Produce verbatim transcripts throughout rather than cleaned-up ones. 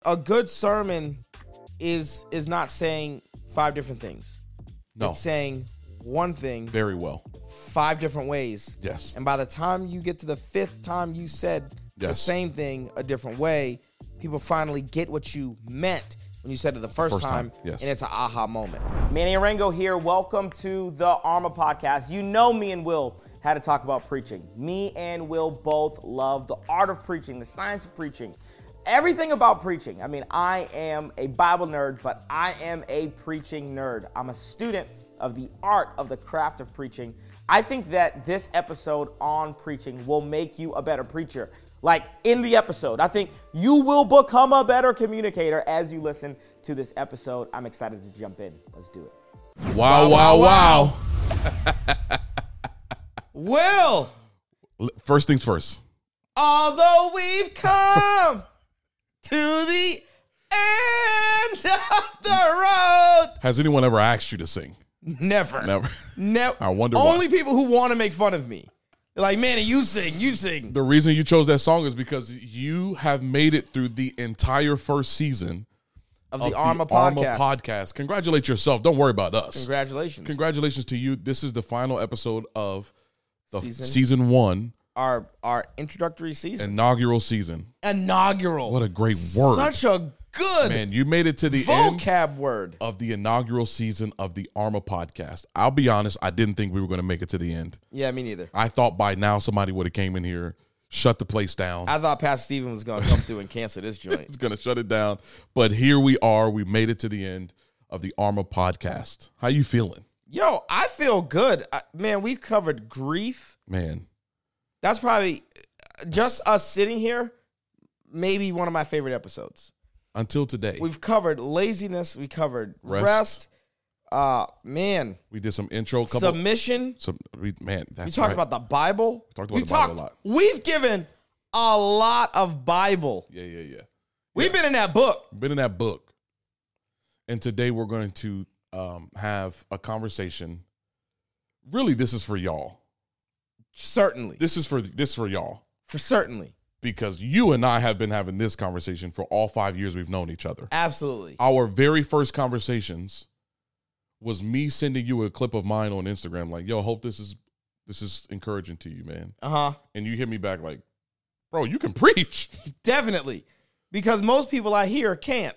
a good sermon is is not saying five different things. No. It's saying one thing very well. Five different ways. Yes. And by the time you get to the fifth time you said yes. the same thing a different way, people finally get what you meant when you said it the first, first time, time. Yes. And it's an aha moment. Manny Arango here. Welcome to the Arma Podcast. You know me and Will had to talk about preaching. Me and Will both love the art of preaching, the science of preaching, everything about preaching. I mean, I am a Bible nerd, but I am a preaching nerd. I'm a student of the art of the craft of preaching. I think that this episode on preaching will make you a better preacher. Like in the episode, I think you will become a better communicator as you listen to this episode. I'm excited to jump in. Let's do it. Wow, wow, wow. Will. First things first. Although we've come to the end of the road. Has anyone ever asked you to sing? Never. Never. Never. I wonder Only why. people who want to make fun of me. They're like, man, you sing, you sing. The reason you chose that song is because you have made it through the entire first season of the, of Arma, the podcast. Arma podcast. Congratulate yourself. Don't worry about us. Congratulations. Congratulations to you. This is the final episode of the season, season one. Our our introductory season. Inaugural season. Inaugural. What a great word. Such a good Man, you made it to the vocab end word of the inaugural season of the Arma podcast. I'll be honest, I didn't think we were going to make it to the end. Yeah, me neither. I thought by now somebody would have came in here, shut the place down. I thought Pastor Steven was going to come through and cancel this joint. He's going to shut it down. But here we are. We made it to the end of the Arma podcast. How you feeling? Yo, I feel good. I, man, we covered grief. Man. That's probably just us sitting here, maybe one of my favorite episodes. Until today. We've covered laziness. We covered rest. rest. Uh, man. We did some intro. Couple, Submission. Some, we, man, that's We talked right. about the Bible. We talked about we the talked, Bible a lot. We've given a lot of Bible. Yeah, yeah, yeah. We've yeah. been in that book. Been in that book. And today we're going to um, have a conversation. Really, this is for y'all. Certainly. This is for this is for y'all. For certainly. Because you and I have been having this conversation for all five years we've known each other. Absolutely. Our very first conversations was me sending you a clip of mine on Instagram, like, yo, hope this is this is encouraging to you, man. Uh-huh. And you hit me back like, bro, you can preach. Definitely. Because most people I hear can't.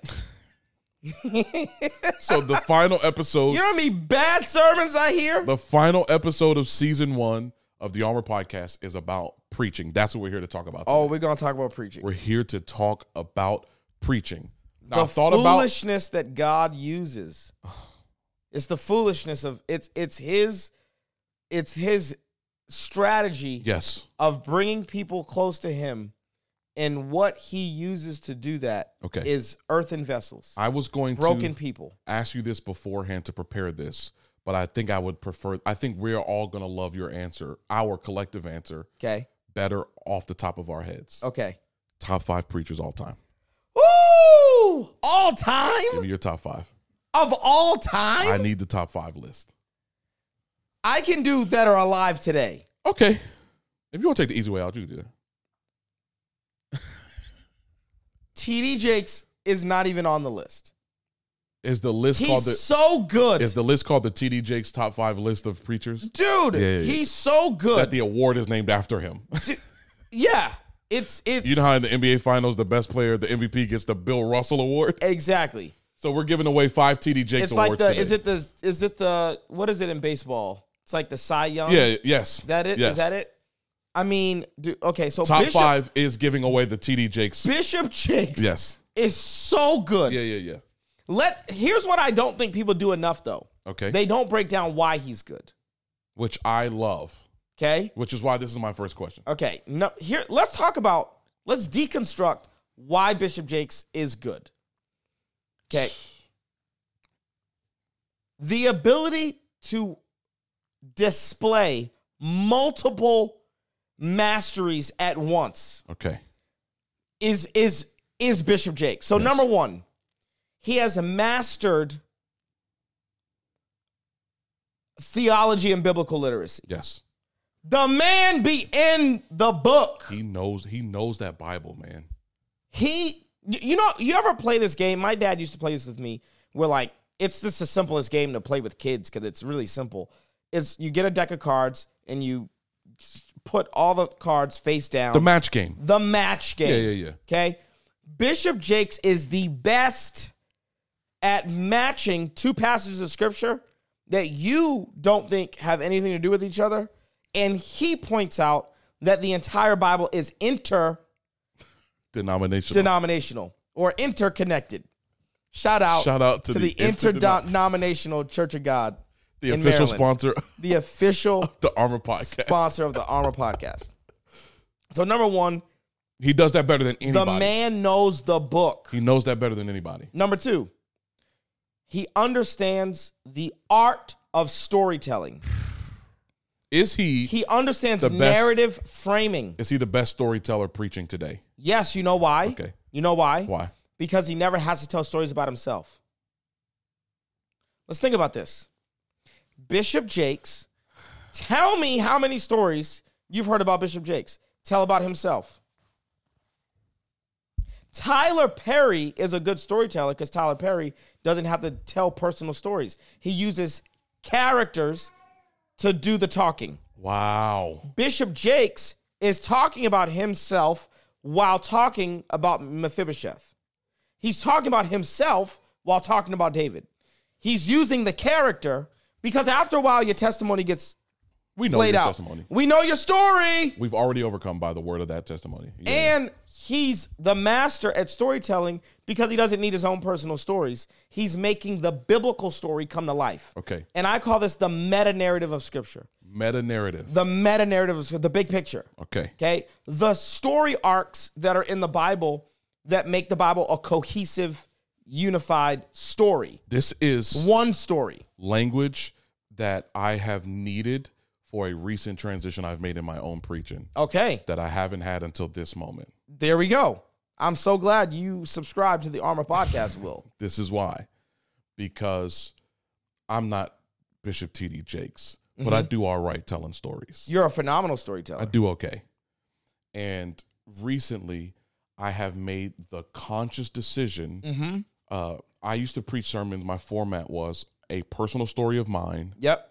So the final episode. You know how many bad sermons I hear? The final episode of season one of the Armor Podcast is about preaching. That's what we're here to talk about today. Oh, we're going to talk about preaching. We're here to talk about preaching. Now, the I thought foolishness about, that God uses. It's the foolishness of it's it's his it's his strategy yes. of bringing people close to him, and what he uses to do that okay. is earthen vessels. I was going broken to broken people. Ask you this beforehand to prepare this. But I think I would prefer, I think we're all going to love your answer, our collective answer. Okay. Better off the top of our heads. Okay. Top five preachers all time. Woo! All time? Give me your top five. Of all time? I need the top five list. I can do that are alive today. Okay. If you want to take the easy way out, you can do that. T D Jakes is not even on the list. Is the list he's called the so good? Is the list called the T D Jakes top five list of preachers? Dude, yeah, yeah, yeah. He's so good that the award is named after him. Yeah, it's it's. You know how in the N B A Finals, the best player, the M V P, gets the Bill Russell Award. Exactly. So we're giving away five T D Jakes it's awards. Like the, today. is it the is it the what is it in baseball? It's like the Cy Young. Yeah. Yes. Is that it? Yes. Is that it? I mean, do, okay. So top Bishop, five is giving away the T D Jakes. Bishop Jakes. Yes. Is so good. Yeah. Yeah. Yeah. Let here's what I don't think people do enough though. Okay. They don't break down why he's good. Which I love. Okay. Which is why this is my first question. Okay. No, here let's talk about let's deconstruct why Bishop Jakes is good. Okay. The ability to display multiple masteries at once. Okay. Is is is Bishop Jakes. So yes. Number one, he has mastered theology and biblical literacy. Yes. The man be in the book. He knows he knows that Bible, man. He You know, you ever play this game? My dad used to play this with me where, like, it's just the simplest game to play with kids because it's really simple. It's you get a deck of cards and you put all the cards face down. The match game. The match game. Yeah, yeah, yeah. Okay? Bishop Jakes is the best at matching two passages of scripture that you don't think have anything to do with each other. And he points out that the entire Bible is inter denominational, denominational or interconnected. Shout out, Shout out to, to the, the Interdenominational Church of God. The official Maryland. sponsor. The official the Armor Podcast. Sponsor of the Armor Podcast. So number one, he does that better than anybody. the man knows the book. He knows that better than anybody. Number two, he understands the art of storytelling. Is he? He understands the best, narrative framing. Is he the best storyteller preaching today? Yes, you know why? Okay. You know why? Why? Because he never has to tell stories about himself. Let's think about this. Bishop Jakes, tell me how many stories you've heard about Bishop Jakes. Tell about himself. Tyler Perry is a good storyteller because Tyler Perry doesn't have to tell personal stories. He uses characters to do the talking. Wow. Bishop Jakes is talking about himself while talking about Mephibosheth. He's talking about himself while talking about David. He's using the character because after a while your testimony gets we know played your out. testimony. We know your story. We've already overcome by the word of that testimony. Yeah. And he's the master at storytelling because he doesn't need his own personal stories. He's making the biblical story come to life. Okay. And I call this the meta-narrative of Scripture. Meta-narrative. The meta-narrative of Scripture, the big picture. Okay. Okay? The story arcs that are in the Bible that make the Bible a cohesive, unified story. This is one story. Language that I have needed for a recent transition I've made in my own preaching. Okay. That I haven't had until this moment. There we go. I'm so glad you subscribe to the Armor Podcast, Will. This is why. Because I'm not Bishop T D Jakes, but mm-hmm. I do all right telling stories. You're a phenomenal storyteller. I do okay. And recently, I have made the conscious decision. Mm-hmm. Uh, I used to preach sermons. My format was a personal story of mine. Yep.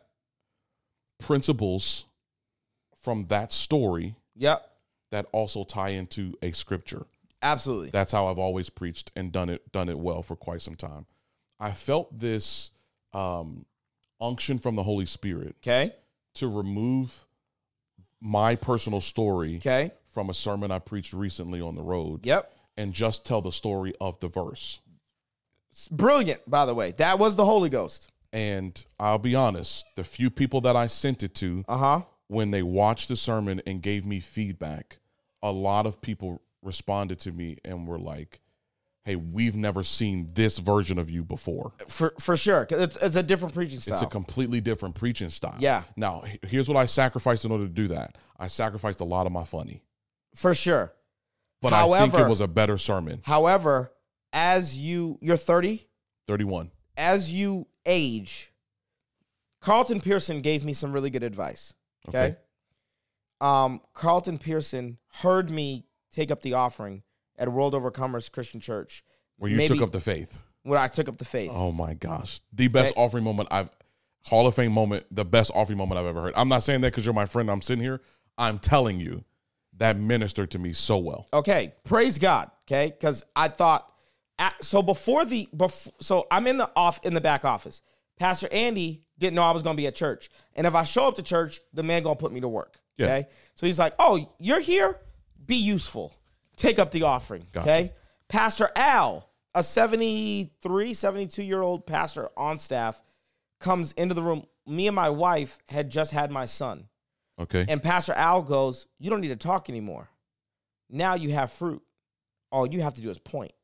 Principles from that story. Yep. That also tie into a scripture. Absolutely. That's how I've always preached and done it done it well for quite some time. I felt this um, unction from the Holy Spirit. Okay. To remove my personal story. Okay. From a sermon I preached recently on the road. Yep. And just tell the story of the verse. It's brilliant, by the way. That was the Holy Ghost. And I'll be honest, the few people that I sent it to, uh-huh. when they watched the sermon and gave me feedback, a lot of people responded to me and were like, hey, we've never seen this version of you before. For for sure. It's, it's a different preaching style. It's a completely different preaching style. Yeah. Now, here's what I sacrificed in order to do that. I sacrificed a lot of my funny. For sure. But however, I think it was a better sermon. However, as you, you're thirty? thirty-one. As you age, Carlton Pearson gave me some really good advice. Okay. okay. Um, Carlton Pearson heard me take up the offering at World Overcomers Christian Church. Where you Maybe, took up the faith. Where I took up the faith. Oh my gosh. The best okay. offering moment I've, Hall of Fame moment, the best offering moment I've ever heard. I'm not saying that because you're my friend. I'm sitting here. I'm telling you that ministered to me so well. Okay. Praise God. Okay. Because I thought, so before the, before, so I'm in the off in the back office. Pastor Andy didn't know I was going to be at church. And if I show up to church, the man going to put me to work. Yeah. Okay. So he's like, oh, you're here? Be useful. Take up the offering. Gotcha. Okay. Pastor Al, a seventy-three, seventy-two-year-old pastor on staff, comes into the room. Me and my wife had just had my son. Okay. And Pastor Al goes, you don't need to talk anymore. Now you have fruit. All you have to do is point.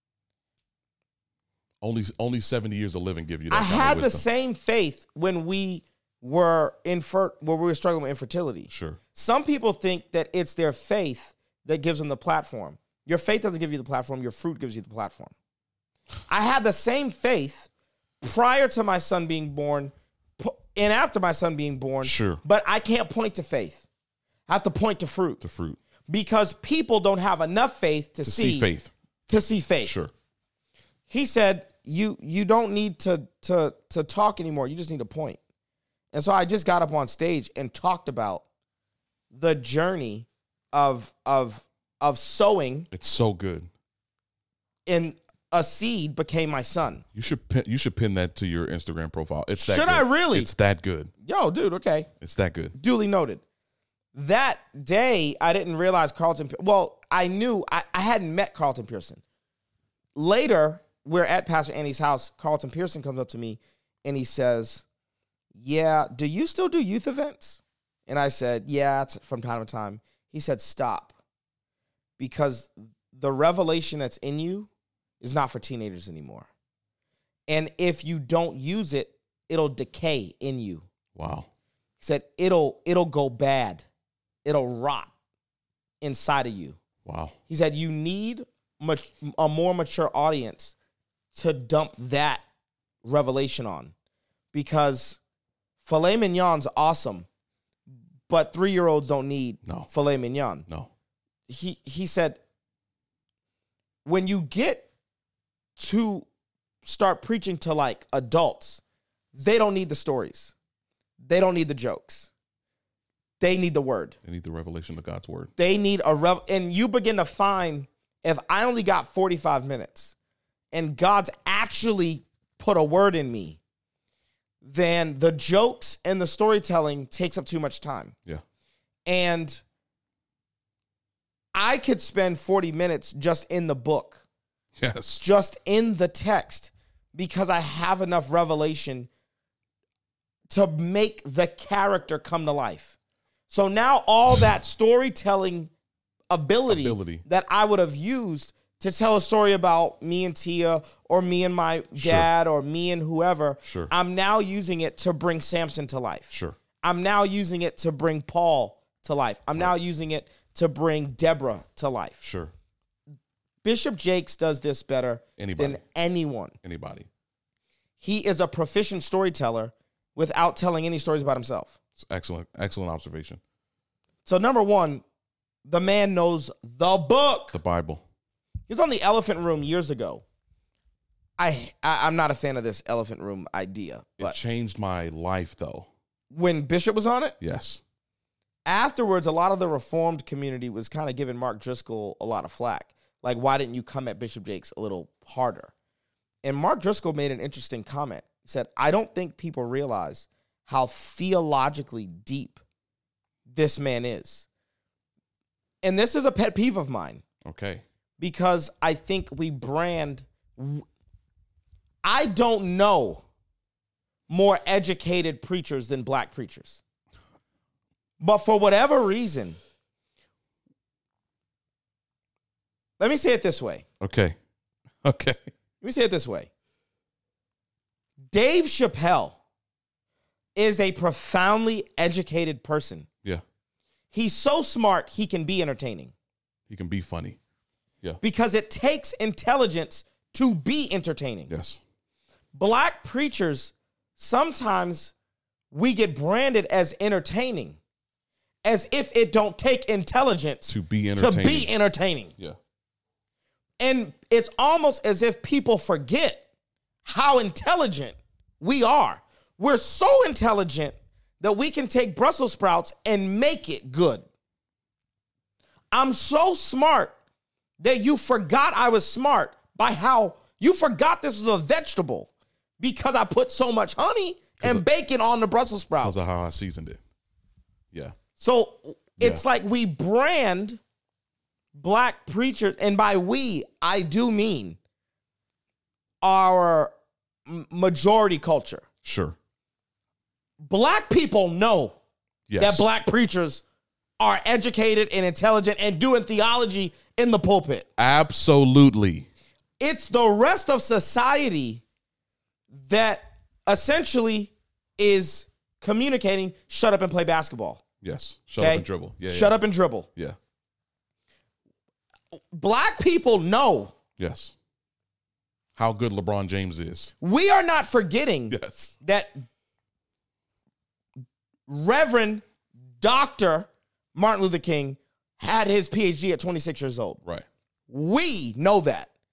Only only seventy years of living give you that. I had the same faith when we were infer when we were struggling with infertility. Sure. Some people think that it's their faith that gives them the platform. Your faith doesn't give you the platform. Your fruit gives you the platform. I had the same faith prior to my son being born and after my son being born. Sure. But I can't point to faith. I have to point to fruit. To fruit. Because people don't have enough faith to, to see, see faith. to see faith. Sure. He said, you you don't need to to to talk anymore. You just need to point. And so I just got up on stage and talked about the journey of of of sowing. It's so good. And a seed became my son. You should pin, you should pin that to your Instagram profile. It's that Should good. I really? It's that good. Yo, dude, okay. It's that good. Duly noted. That day, I didn't realize Carlton, well, I knew, I, I hadn't met Carlton Pearson. Later, we're at Pastor Andy's house. Carlton Pearson comes up to me and he says, yeah, do you still do youth events? And I said, yeah, it's from time to time. He said, stop. Because the revelation that's in you is not for teenagers anymore. And if you don't use it, it'll decay in you. Wow. He said, it'll it'll go bad. It'll rot inside of you. Wow. He said, you need much, a more mature audience to dump that revelation on. Because filet mignon's awesome, but three-year-olds don't need no. filet mignon. No. He he said, when you get to start preaching to like adults, they don't need the stories. They don't need the jokes. They need the word. They need the revelation of God's word. They need a rev. And you begin to find, if I only got forty-five minutes and God's actually put a word in me, then the jokes and the storytelling takes up too much time. Yeah. And I could spend forty minutes just in the book. Yes. Just in the text, because I have enough revelation to make the character come to life. So now all that storytelling ability, Ability. that I would have used to tell a story about me and Tia or me and my dad or me and whoever, Sure. I'm now using it to bring Samson to life. Sure. I'm now using it to bring Paul to life. I'm now using it to bring Deborah to life. Sure. Bishop Jakes does this better Anybody. than anyone. Anybody. He is a proficient storyteller without telling any stories about himself. It's excellent. Excellent observation. So number one, the man knows the book. The Bible. He was on the Elephant Room years ago. I, I I'm not a fan of this Elephant Room idea, It but changed my life, though. when Bishop was on it, Yes. afterwards, a lot of the Reformed community was kind of giving Mark Driscoll a lot of flack. Like, why didn't you come at Bishop Jakes a little harder? And Mark Driscoll made an interesting comment. He said, I don't think people realize how theologically deep this man is. And this is a pet peeve of mine. Okay. Because I think we brand... I don't know more educated preachers than black preachers. But for whatever reason... Let me say it this way. Okay. Okay. Let me say it this way. Dave Chappelle is a profoundly educated person. Yeah. He's so smart, he can be entertaining. He can be funny. Yeah. Because it takes intelligence to be entertaining. Yes. Black preachers, sometimes we get branded as entertaining, as if it don't take intelligence To be to entertaining. be entertaining. Yeah. And it's almost as if people forget how intelligent we are. We're so intelligent that we can take Brussels sprouts and make it good. I'm so smart that you forgot I was smart by how you forgot this was a vegetable because I put so much honey and of, bacon on the Brussels sprouts. Because of how I seasoned it. Yeah. So it's Yeah. like we brand black preachers, and by we, I do mean our m- majority culture. Sure. Black people know Yes. that black preachers are educated and intelligent and doing theology in the pulpit. Absolutely. It's the rest of society that essentially is communicating, shut up and play basketball. Yes. Shut Okay? up and dribble. Yeah. Shut yeah. up and dribble. Yeah. Black people know. Yes. How good LeBron James is. We are not forgetting Yes. that Reverend Doctor Martin Luther King had his P H D at twenty-six years old. Right. We know that.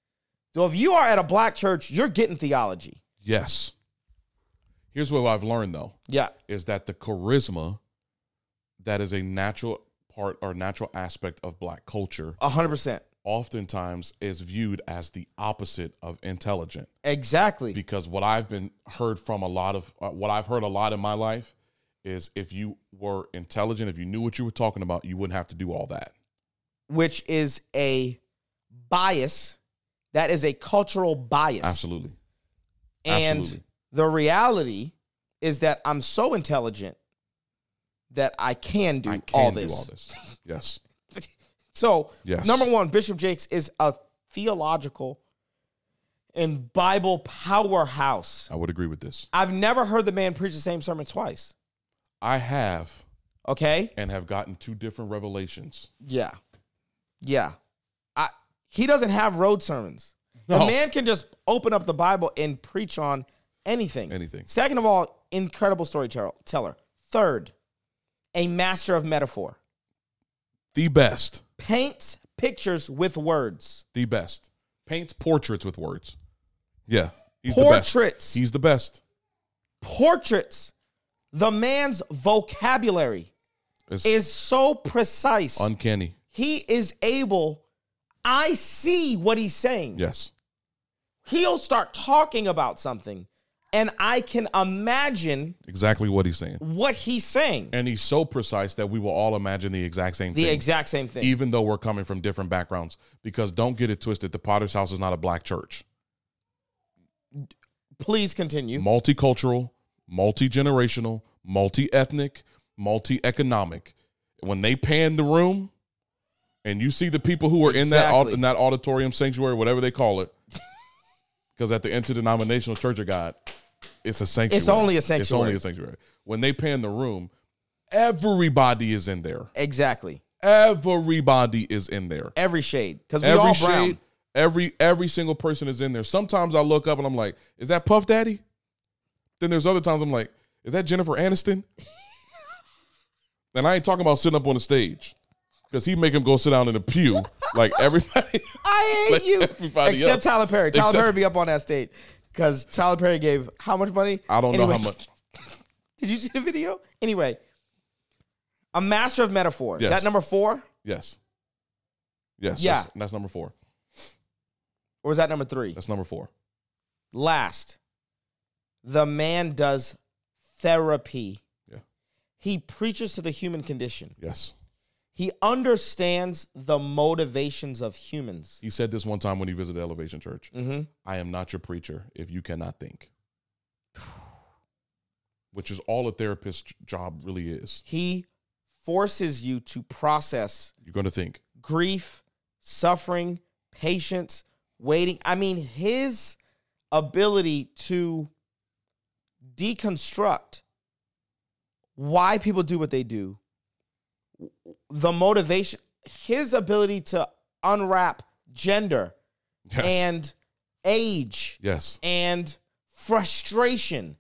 So if you are at a black church, you're getting theology. Yes. Here's what I've learned, though. Yeah. Is that the charisma that is a natural part or natural aspect of black culture one hundred percent. oftentimes is viewed as the opposite of intelligent. Exactly. Because what I've been heard from a lot of, uh, what I've heard a lot in my life is if you were intelligent, if you knew what you were talking about, you wouldn't have to do all that. Which is a bias. That is a cultural bias. Absolutely. And Absolutely. the reality is that I'm so intelligent that I can do I can all do this. all this. Yes. So, Yes. number one, Bishop Jakes is a theological and Bible powerhouse. I would agree with this. I've never heard the man preach the same sermon twice. I have Okay? and have gotten two different revelations. Yeah. Yeah. I, he doesn't have road sermons. The No. man can just open up the Bible and preach on anything. Anything. Second of all, incredible storyteller. Third, a master of metaphor. The best. Paints pictures with words. The best. Paints portraits with words. Yeah. He's Portraits. the best. He's the best. Portraits. The man's vocabulary It's is so precise. uncanny. He is able, I see what he's saying. Yes. He'll start talking about something, and I can imagine Exactly what he's saying. what he's saying. And he's so precise that we will all imagine the exact same The thing. exact same thing. Even though we're coming from different backgrounds. Because don't get it twisted, the Potter's House is not a black church. Please continue. Multicultural, multi-generational, multi-ethnic, multi-economic. When they pan the room and you see the people who are in that au- Exactly. in that auditorium, sanctuary, whatever they call it, because at the Interdenominational Church of God, it's a sanctuary. It's only a It's sanctuary. only a sanctuary. When they pan the room, everybody is in there. Exactly. Everybody is in there. Every shade. Because we Every all brown. shade, every every single person is in there. Sometimes I look up and I'm like, is that Puff Daddy? Then there's other times I'm like, is that Jennifer Aniston? And I ain't talking about sitting up on the stage, because he make him go sit down in the pew like everybody. I hate like you. everybody Except else. Tyler Perry. Tyler Except- Perry be up on that stage. Because Tyler Perry gave how much money? I don't know Anyway, how much. Did you see the video? Anyway, a master of metaphor. Is Yes. that number four? Yes. Yes. Yeah. That's, that's number four. Or is that number three? That's number four. Last, the man does therapy. Yeah. He preaches to the human condition. Yes. He understands the motivations of humans. He said this one time when he visited Elevation Church. Mm-hmm. I am not your preacher if you cannot think. Which is all a therapist's job really is. He forces you to process You're going to think. grief, suffering, patience, waiting. I mean, his ability to deconstruct why people do what they do, the motivation, his ability to unwrap gender Yes. and age yes. and frustration,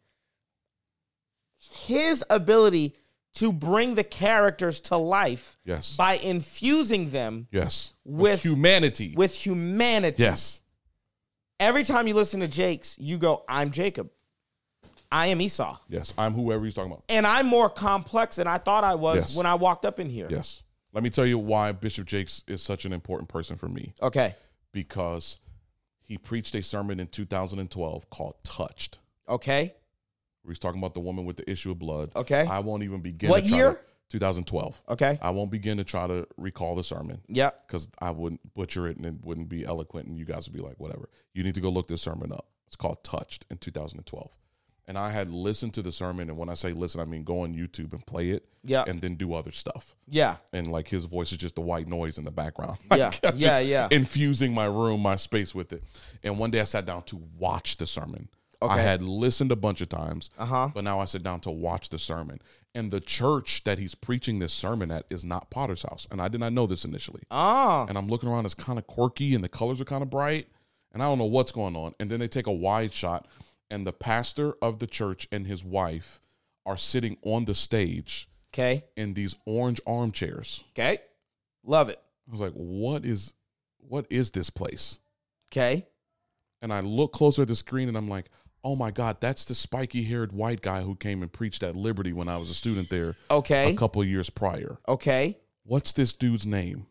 his ability to bring the characters to life Yes. by infusing them Yes. with- humanity. with humanity. yes. Every time you listen to Jake's, you go, I'm Jacob. I am Esau. Yes. I'm whoever he's talking about. And I'm more complex than I thought I was Yes. when I walked up in here. Yes. Let me tell you why Bishop Jakes is such an important person for me. Okay. Because he preached a sermon in two thousand twelve called Touched. Okay. Where he's talking about the woman with the issue of blood. Okay. I won't even begin What to try year? to, twenty twelve. Okay. I won't begin to try to recall the sermon. Yeah. Because I wouldn't butcher it and it wouldn't be eloquent and you guys would be like, whatever. You need to go look this sermon up. It's called Touched in two thousand twelve. And I had listened to the sermon, and when I say listen, I mean go on YouTube and play it, Yeah. and then do other stuff. Yeah. And like his voice is just the white noise in the background. Yeah. Like, I'm Yeah, just yeah. Infusing my room, my space with it. And one day I sat down to watch the sermon. Okay. I had listened a bunch of times, Uh-huh. but now I sit down to watch the sermon. And the church that he's preaching this sermon at is not Potter's House. And I did not know this initially. Ah. And I'm looking around, it's kind of quirky and the colors are kind of bright. And I don't know what's going on. And then they take a wide shot, and the pastor of the church and his wife are sitting on the stage Okay. in these orange armchairs. Okay. Love it. I was like, what is what is this place? Okay. And I look closer at the screen and I'm like, oh my God, that's the spiky-haired white guy who came and preached at Liberty when I was a student there Okay. a couple of years prior. Okay. What's this dude's name?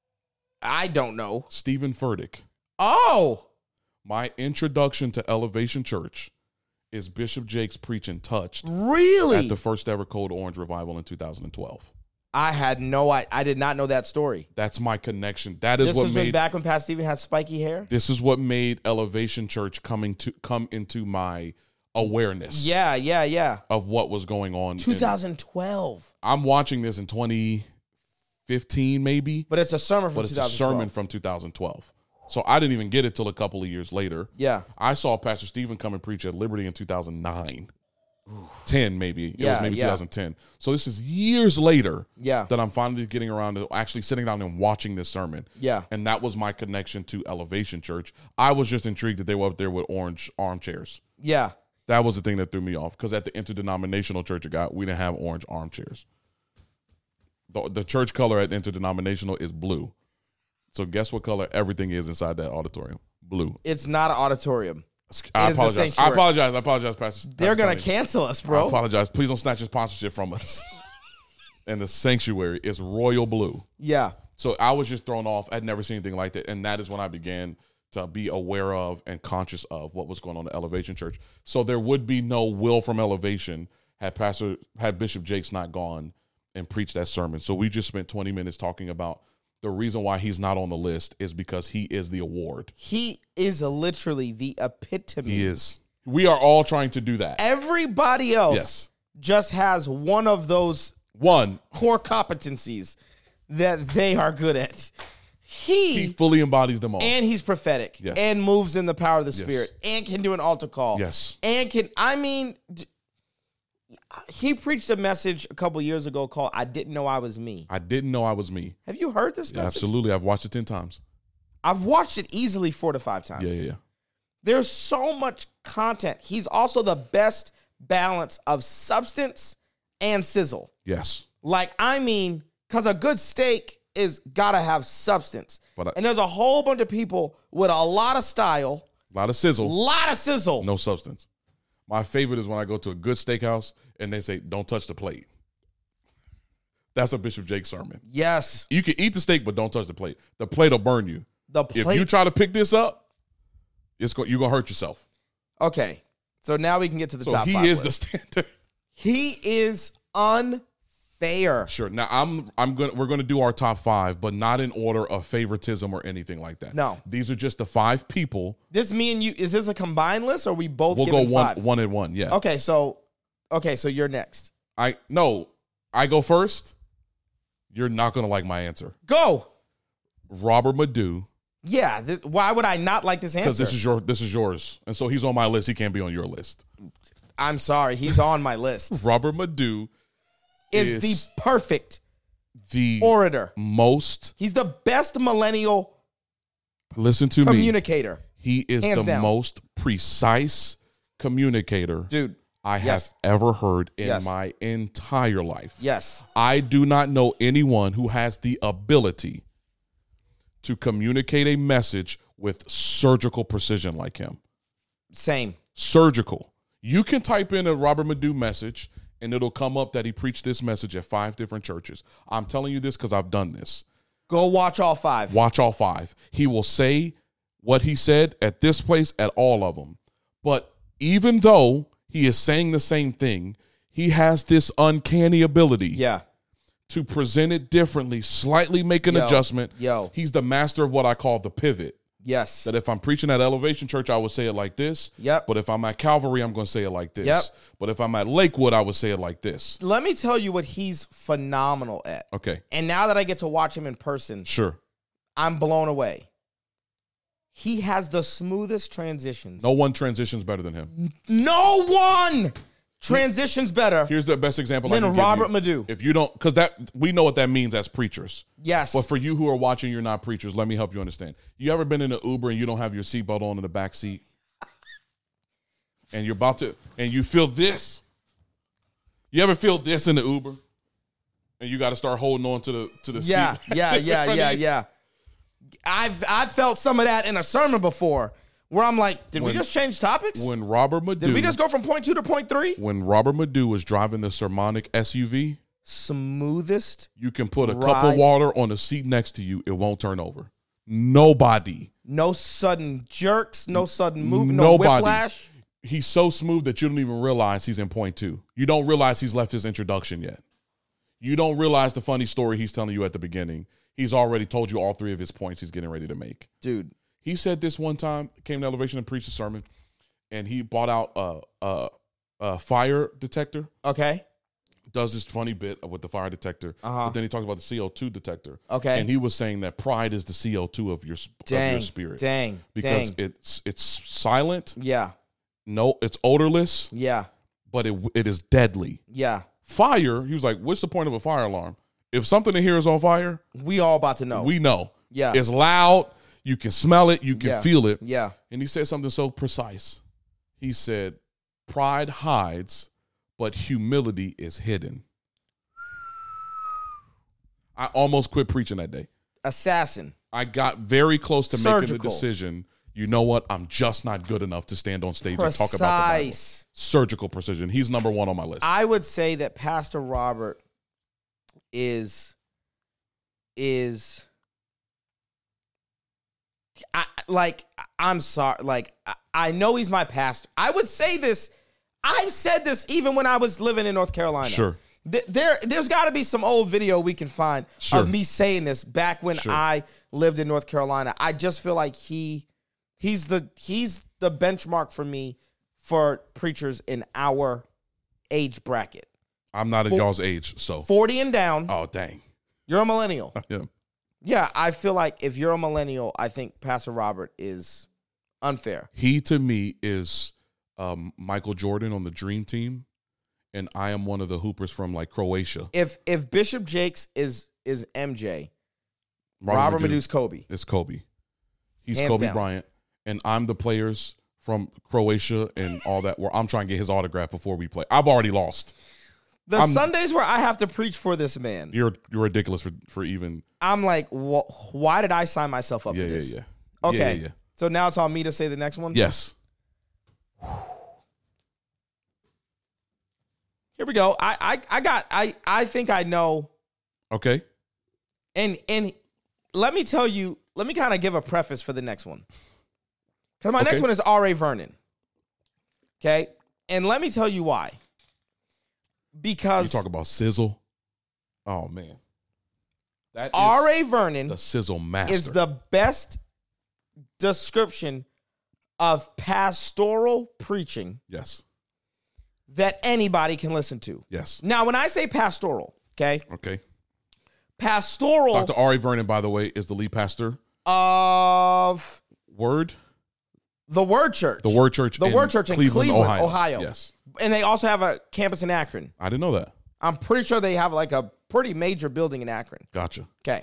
I don't know. Stephen Furtick. Oh. My introduction to Elevation Church is Bishop Jakes preaching Touched Really? at the first ever Code Orange revival in two thousand twelve. I had no I, I did not know that story. That's my connection. That is This what was when made back when Pastor Stephen had spiky hair? this is what made Elevation Church coming to come into my awareness Yeah, yeah, yeah. of what was going on. twenty twelve. And I'm watching this in twenty fifteen maybe, But it's a sermon from but it's a twenty twelve. sermon from two thousand twelve. So I didn't even get it till a couple of years later. Yeah. I saw Pastor Stephen come and preach at Liberty in two thousand nine. ten maybe. It Yeah, was maybe yeah. two thousand ten. So this is years later Yeah. that I'm finally getting around to actually sitting down and watching this sermon. Yeah. And that was my connection to Elevation Church. I was just intrigued that they were up there with orange armchairs. Yeah. That was the thing that threw me off, because at the interdenominational church I got, we didn't have orange armchairs. The, the church color at interdenominational is blue. So guess what color everything is inside that auditorium? Blue. It's not an auditorium. I It is the apologize. I sanctuary. apologize. I apologize, Pastor. They're Pastor going to Tony. cancel us, I bro. apologize. Please don't snatch your sponsorship from us. And the sanctuary is royal blue. Yeah. So I was just thrown off. I'd never seen anything like that. And that is when I began to be aware of and conscious of what was going on at Elevation Church. So there would be no Will from Elevation had Pastor had Bishop Jakes not gone and preached that sermon. So we just spent twenty minutes talking about the reason why he's not on the list is because he is the award. He is literally the epitome. He is. We are all trying to do that. Everybody else Yes. just has one of those One, core competencies that they are good at. He, he fully embodies them all. and he's prophetic Yes. and moves in the power of the Yes. Spirit and can do an altar call. Yes. And can, I mean, d- he preached a message a couple years ago called I Didn't Know I Was Me. I didn't know I was me. Have you heard this Yeah, message? absolutely. I've watched it ten times. I've watched it easily four to five times. Yeah, yeah, yeah. There's so much content. He's also the best balance of substance and sizzle. Yes. Like, I mean, because a good steak is gotta have substance. But I- and there's a whole bunch of people with a lot of style, A lot of sizzle, lot of sizzle. no substance. My favorite is when I go to a good steakhouse and they say, don't touch the plate. That's a Bishop Jakes sermon. Yes. You can eat the steak, but don't touch the plate. The plate will burn you. The If plate. you try to pick this up, it's go, you're going to hurt yourself. Okay. So now we can get to the So top he five. is list. the standard. He is unfair. Sure. Now I'm I'm going we're going to do our top five, but not in order of favoritism or anything like that. No. These are just the five people. This me and you, is this a combined list or we both We'll go giving one five? one and one. Yeah. Okay, so okay, so you're next. I no, I go first. You're not going to like my answer. Go. Robert Madu, Yeah. This, why would I not like this answer? because this is your this is yours, and so he's on my list. He can't be on your list. I'm sorry. He's on my list. Robert Madu Is, is the perfect the orator. most. He's the best millennial Listen to me. communicator. He is Hands the down. most precise communicator Dude. I yes. have ever heard in Yes. my entire life. Yes. I do not know anyone who has the ability to communicate a message with surgical precision like him. Same. Surgical. You can type in a Robert Madu message and it'll come up that he preached this message at five different churches. I'm telling you this because I've done this. Go watch all five. Watch all five. He will say what he said at this place at all of them. But even though he is saying the same thing, he has this uncanny ability Yeah. to present it differently, slightly make an Yo, adjustment. yo. He's the master of what I call the pivot. Yes. That if I'm preaching at Elevation Church, I would say it like this. Yep. But if I'm at Calvary, I'm going to say it like this. Yep. But if I'm at Lakewood, I would say it like this. Let me tell you what he's phenomenal at. Okay. And now that I get to watch him in person, Sure. I'm blown away. He has the smoothest transitions. No one transitions better than him. No one transitions better Here's the best example I than can give Robert you. Madu. If you don't, because that we know what that means as preachers. Yes. But for you who are watching, you're not preachers. Let me help you understand. You ever been in an Uber and you don't have your seatbelt on in the back seat, and you're about to, and you feel this? You ever feel this in the Uber, and you got to start holding on to the to the Yeah, seat? yeah, It's in yeah, front of yeah, you. yeah. I've I've felt some of that in a sermon before, where I'm like, did When- we just change topics? When Robert Madu, Did we just go from point two to point three? when Robert Madu was driving the Sermonic S U V, Smoothest. you can put a cup of Right. water on the seat next to you. It won't turn over. Nobody. No sudden jerks. No sudden movement. No Nobody. whiplash. He's so smooth that you don't even realize he's in point two. You don't realize he's left his introduction yet. You don't realize the funny story he's telling you at the beginning. He's already told you all three of his points he's getting ready to make. Dude. He said this one time, came to Elevation and preached a sermon, and he bought out a, a, a fire detector. Okay. Does this funny bit with the fire detector, Uh-huh. but then he talks about the C O two detector. Okay. And he was saying that pride is the C O two of your, of Dang. your spirit. Dang. Because Dang. it's it's silent, Yeah. no, it's odorless, Yeah. but it it is deadly. Yeah. Fire, he was like, what's the point of a fire alarm? If something in here is on fire, We all about to know. we know. Yeah. It's loud, you can smell it, you can Yeah. feel it. Yeah. And he said something so precise. He said, pride hides, but humility is hidden. I almost quit preaching that day. Assassin. I got very close to making the Surgical. decision. You know what? I'm just not good enough to stand on stage and talk about the Bible. Precise. Surgical precision. He's number one on my list. I would say that Pastor Robert is is I like I'm sorry like I, I know he's my pastor. I would say this. I've said this even when I was living in North Carolina. Sure. Th- There, there's got to be some old video we can find Sure. of me saying this back when Sure. I lived in North Carolina. I just feel like he, he's the he's the benchmark for me for preachers in our age bracket. I'm not at For- y'all's age, so. forty and down, Oh, dang. you're a millennial. Yeah. Yeah, I feel like if you're a millennial, I think Pastor Robert is unfair. He, to me, is um, Michael Jordan on the Dream Team, and I am one of the hoopers from, like, Croatia. If if Bishop Jakes is is M J, Robert, Robert Madu Madu's Kobe. is Kobe. He's Hands Kobe down. Bryant, and I'm the players from Croatia and all that, where I'm trying to get his autograph before we play. I've already lost. The I'm- Sundays where I have to preach for this man, You're you're ridiculous for, for even. I'm like, wh- why did I sign myself up Yeah, for yeah, this? yeah. Okay. Yeah, yeah, yeah. So now it's on me to say the next one? Yes. Here we go. I I, I got I I think I know. Okay. And and let me tell you, let me kind of give a preface for the next one. Because my Okay. next one is R A Vernon. Okay? And let me tell you why. You Because talk about sizzle. Oh man. That is R A Vernon the sizzle master. is the best description of pastoral preaching yes. that anybody can listen to. Yes. Now, when I say pastoral, okay, Okay. pastoral Doctor Ari Vernon, by the way, is the lead pastor. of Word. the Word Church. The Word Church. The in Word Church in Cleveland, Cleveland, Ohio. Ohio. Yes. And they also have a campus in Akron. I didn't know that. I'm pretty sure they have like a pretty major building in Akron. Gotcha. Okay.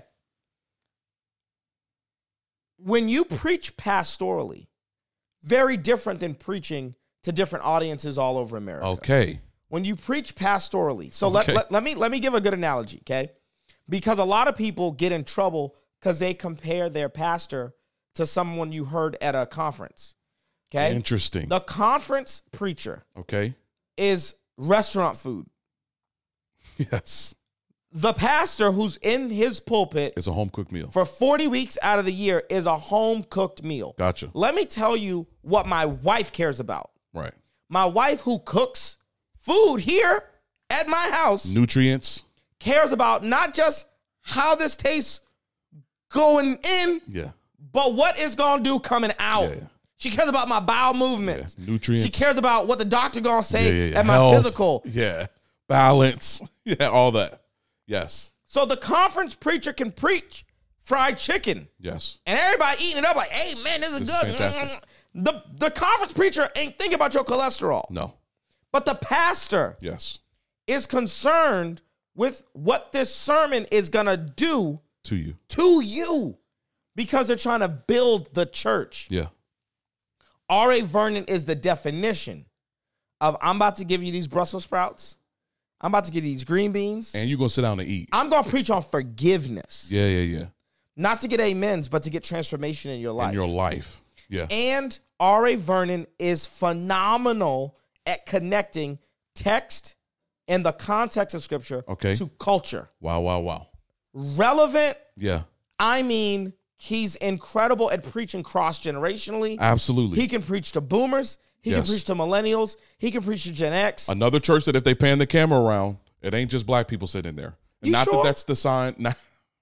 When you preach pastorally, very different than preaching to different audiences all over America. Okay. When you preach pastorally, so let, Okay. let, let me let me give a good analogy, okay? Because a lot of people get in trouble because they compare their pastor to someone you heard at a conference. Okay? Interesting. The conference preacher Okay. is restaurant food. Yes. The pastor who's in his pulpit It's a home cooked meal. for forty weeks out of the year is a home cooked meal. Gotcha. Let me tell you what my wife cares about. Right. My wife, who cooks food here at my house, Nutrients. cares about not just how this tastes going in, Yeah. but what it's going to do coming out. Yeah, yeah. She cares about my bowel movements. Yeah. Nutrients. She cares about what the doctor going to say Yeah, yeah, yeah. at my Health. physical. Yeah. Balance. Yeah. All that. Yes. So the conference preacher can preach fried chicken. Yes. And everybody eating it up like, hey, man, this is This is good. fantastic. The, the conference preacher ain't thinking about your cholesterol. No. But the pastor Yes. is concerned with what this sermon is going to do To you. to you because they're trying to build the church. Yeah. R A Vernon is the definition of I'm about to give you these Brussels sprouts. I'm about to give you these green beans. And you're going to sit down and eat. I'm going to preach on forgiveness. Yeah, yeah, yeah. Not to get amens, but to get transformation in your life. In your life. Yeah. And R A. Vernon is phenomenal at connecting text and the context of scripture Okay. to culture. Wow, wow, wow. Relevant. Yeah, I mean, he's incredible at preaching cross-generationally. absolutely. He can preach to boomers. He Yes. can preach to millennials. He can preach to Gen X. Another church that if they pan the camera around, it ain't just black people sitting there. And You not sure? that that's the sign. Not,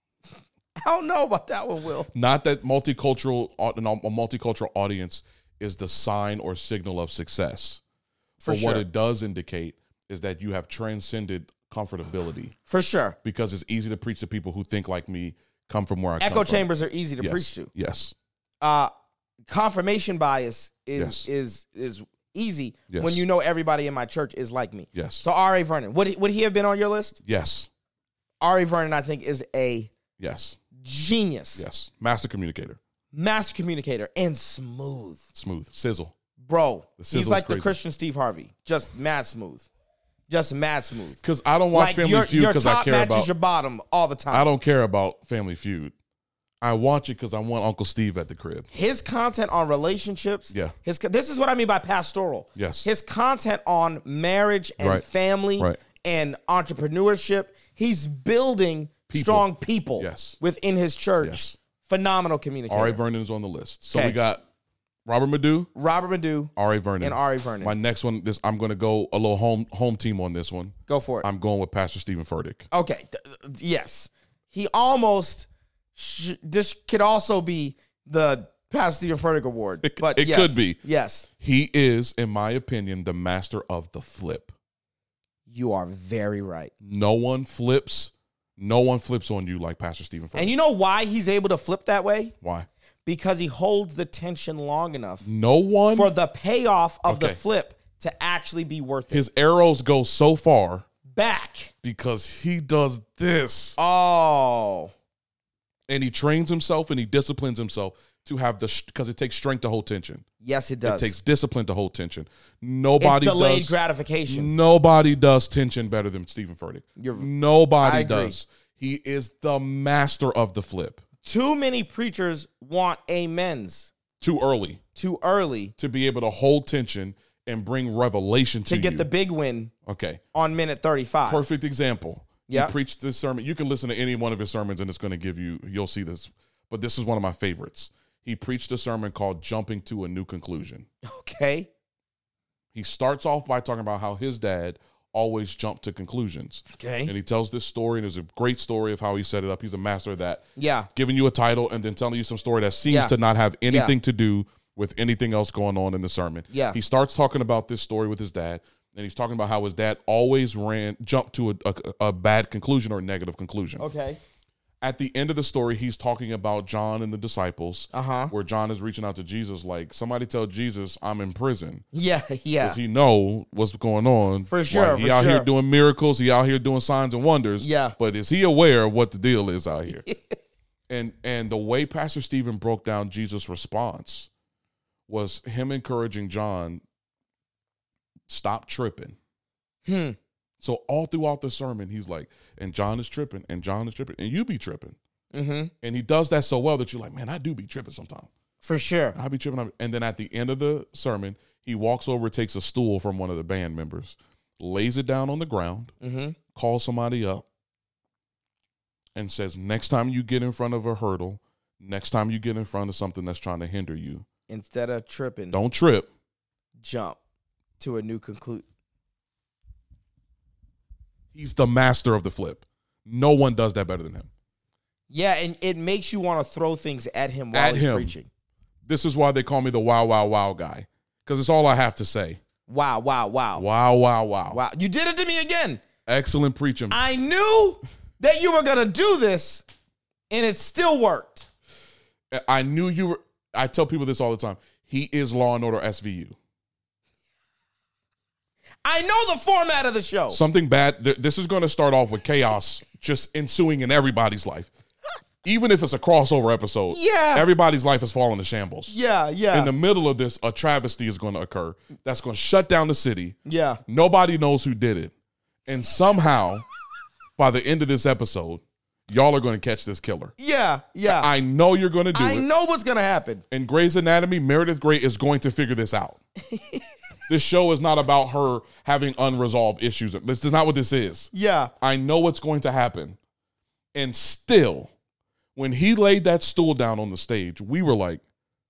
I don't know about that one, Will. not that multicultural a multicultural audience is the sign or signal of success. For but sure. what it does indicate is that you have transcended comfortability, For sure. because it's easy to preach to people who think like me, come from where I Echo come chambers are easy to from. preach Yes. to. Yes. Uh, confirmation bias is Yes. is is easy Yes. when you know everybody in my church is like me. Yes. So R A. Vernon, would he, would he have been on your list? Yes. R A. Vernon, I think, is a Yes. genius, Yes. Master communicator. master communicator, and smooth. Smooth. Sizzle. Bro, The he's sizzle is like the crazy. Christian Steve Harvey, just mad smooth. Just mad smooth. Because I don't watch Like Family your, Feud your because I top care matches about. your bottom all the time. I don't care about Family Feud. I watch it because I want Uncle Steve at the crib. His content on relationships. Yeah. His this is what I mean by pastoral. Yes. His content on marriage and Right. family Right. and entrepreneurship. He's building People. strong people Yes. within his church. Yes. Phenomenal communicator. R A. Vernon is on the list. So Okay. we got Robert Madu, Robert Madu R A. Vernon, and R A. Vernon. My next one, this I'm going to go a little home home team on this one. Go for it. I'm going with Pastor Stephen Furtick. Okay. th- th- yes. He almost. Sh- this could also be the Pastor Stephen Furtick Award. It- But it yes, could be. Yes. He is, in my opinion, the master of the flip. You are very right. No one flips. No one flips on you like Pastor Stephen Furtick. And you know why he's able to flip that way? Why? Because he holds the tension long enough No one. for the payoff of the Okay. flip to actually be worth it. His arrows go so far Back. because he does this. Oh. And he trains himself and he disciplines himself to have the, because it takes strength to hold tension. Yes, it does. It takes discipline to hold tension. Nobody it's delayed does. gratification. Nobody does tension better than Stephen Furtick. You're- I Nobody agree. does. He is the master of the flip. Too many preachers want amens Too early too early to be able to hold tension and bring revelation to, to get you. the big win Okay. on minute thirty-five. Perfect example. Yeah. He preached this sermon. You can listen to any one of his sermons and it's going to give you, you'll see this. But this is one of my favorites. He preached a sermon called Jumping to a New Conclusion. Okay. He starts off by talking about how his dad always jumped to conclusions. Okay. And he tells this story, and there's a great story of how he set it up. He's a master of that. Yeah. Giving you a title and then telling you some story that seems Yeah. to not have anything Yeah. to do with anything else going on in the sermon. Yeah. He starts talking about this story with his dad, and he's talking about how his dad always ran, jumped to a, a, a bad conclusion or a negative conclusion. Okay. At the end of the story, he's talking about John and the disciples, Uh-huh. where John is reaching out to Jesus like, somebody tell Jesus I'm in prison. Yeah. Yeah. Does he know what's going on? For sure, Like, he for out here sure. doing miracles. He out here doing signs and wonders. Yeah. But is he aware of what the deal is out here? and and the way Pastor Stephen broke down Jesus' response was him encouraging John, stop tripping. Hmm. So all throughout the sermon, he's like, and John is tripping, and John is tripping, and you be tripping. Mm-hmm. And he does that so well that you're like, man, I do be tripping sometimes. For sure. I be tripping. I be- And then at the end of the sermon, he walks over, takes a stool from one of the band members, lays it down on the ground, Mm-hmm. calls somebody up, and says, next time you get in front of a hurdle, next time you get in front of something that's trying to hinder you, Instead of tripping, don't trip. jump to a new conclusion. He's the master of the flip. No one does that better than him. Yeah, and it makes you want to throw things at him while At he's him. preaching. This is why they call me the wow, wow, wow guy, because it's all I have to say. Wow, wow, wow. Wow, wow, wow. Wow. You did it to me again. Excellent preaching. I knew that you were going to do this, and it still worked. I knew you were. I tell people this all the time. He is Law and Order S V U. I know the format of the show. Something bad. Th- this is going to start off with chaos just ensuing in everybody's life. Even if it's a crossover episode. Yeah. Everybody's life has fallen to shambles. Yeah, yeah. In the middle of this, a travesty is going to occur that's going to shut down the city. yeah. Nobody knows who did it. And somehow, by the end of this episode, y'all are going to catch this killer. Yeah, yeah. I know you're going to do I it. know what's going to happen. In Grey's Anatomy, Meredith Grey is going to figure this out. This show is not about her having unresolved issues. This is not what this is. Yeah. I know what's going to happen. And still, when he laid that stool down on the stage, we were like,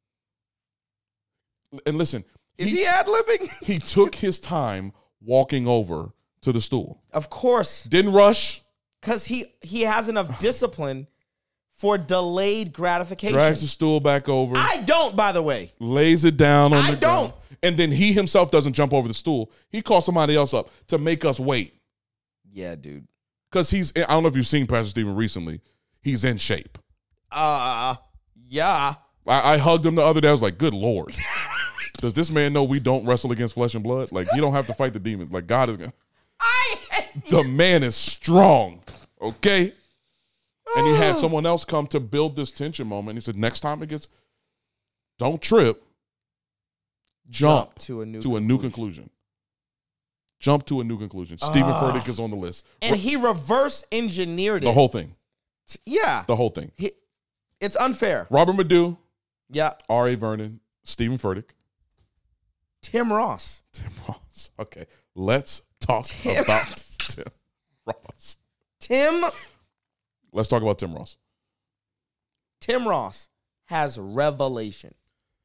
and listen. Is he, he ad-libbing? He took his time walking over to the stool. Of course. Didn't rush. Because he, he has enough discipline for delayed gratification. Drags the stool back over. I don't, by the way. Lays it down on I the ground. don't. And then he himself doesn't jump over the stool. He calls somebody else up to make us wait. Yeah, dude. Because he's, I don't know if you've seen Pastor Stephen recently. He's in shape. Uh, yeah. I, I hugged him the other day. I was like, good Lord. Does this man know we don't wrestle against flesh and blood? Like, you don't have to fight the demons. Like, God is going to. I The man is strong. Okay? And he had someone else come to build this tension moment. He said, next time it gets, don't trip. Jump, Jump to a new to a conclusion. new conclusion. Jump to a new conclusion. Stephen Ah. Furtick is on the list. And he reverse engineered it. The whole thing. Yeah. The whole thing. He, it's unfair. Robert Madu, Yeah. R A. Vernon, Stephen Furtick, Tim Ross. Tim Ross. Okay, let's talk Tim- about Tim Ross. Tim Let's talk about Tim Ross. Tim Ross has revelation.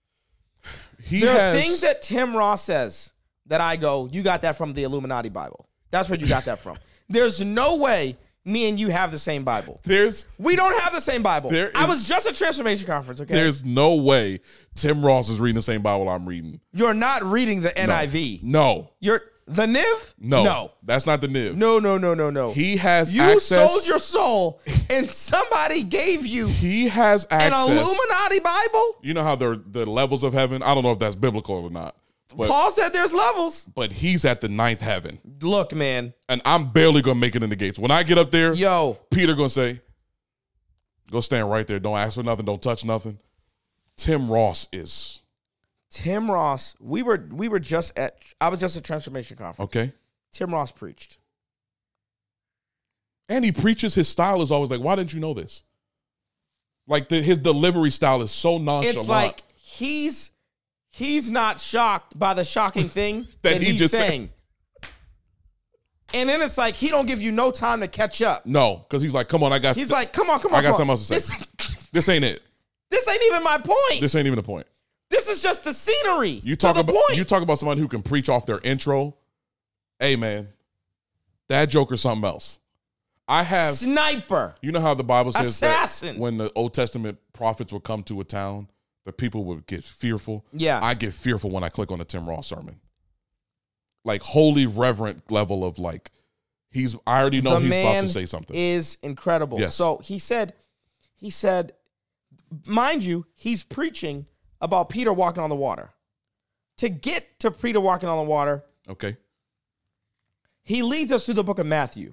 He There has are things that Tim Ross says that I go, you got that from the Illuminati Bible. That's where you got that from. There's no way me and you have the same Bible. there's We don't have the same Bible. There I is- was just at Transformation Conference, okay? there's no way Tim Ross is reading the same Bible I'm reading. You're not reading the N I V. No, You're the N I V? no, No. that's not the N I V. No, no, no, no, no. He has you access. sold your soul and somebody gave you he has an access. Illuminati Bible? You know how there are the levels of heaven. I don't know if that's biblical or not, but Paul said there's levels. but he's at the ninth heaven, Look, man. and I'm barely gonna make it in the gates. When I get up there, Yo. Peter gonna say, "Go stand right there. Don't ask for nothing. Don't touch nothing." Tim Ross is Tim Ross, we were we were just at I was just at Transformation Conference. okay, Tim Ross preached. and he preaches. His style is always like, "Why didn't you know this?" Like the, his delivery style is so nonchalant. It's like he's he's not shocked by the shocking thing that, That he he's just said. saying. And then it's like he don't give you no time to catch up. no, because he's like, "Come on, I got." He's st- like, come on, come on. I got come on. something else to say. This, This ain't it. this ain't even my point. This, This ain't even the point. is just the scenery. You talk to the about point. you talk about someone who can preach off their intro. Hey man, that joker's something else. I have Sniper. you know how the Bible says Assassin. that when the Old Testament prophets would come to a town, the people would get fearful. Yeah. I get fearful when I click on a Tim Ross sermon. Like holy reverent level of like he's I already know the he's man about to say something. is incredible. Yes. So he said, he said, mind you, he's preaching about Peter walking on the water. To get to Peter walking on the water, Okay. he leads us through the book of Matthew.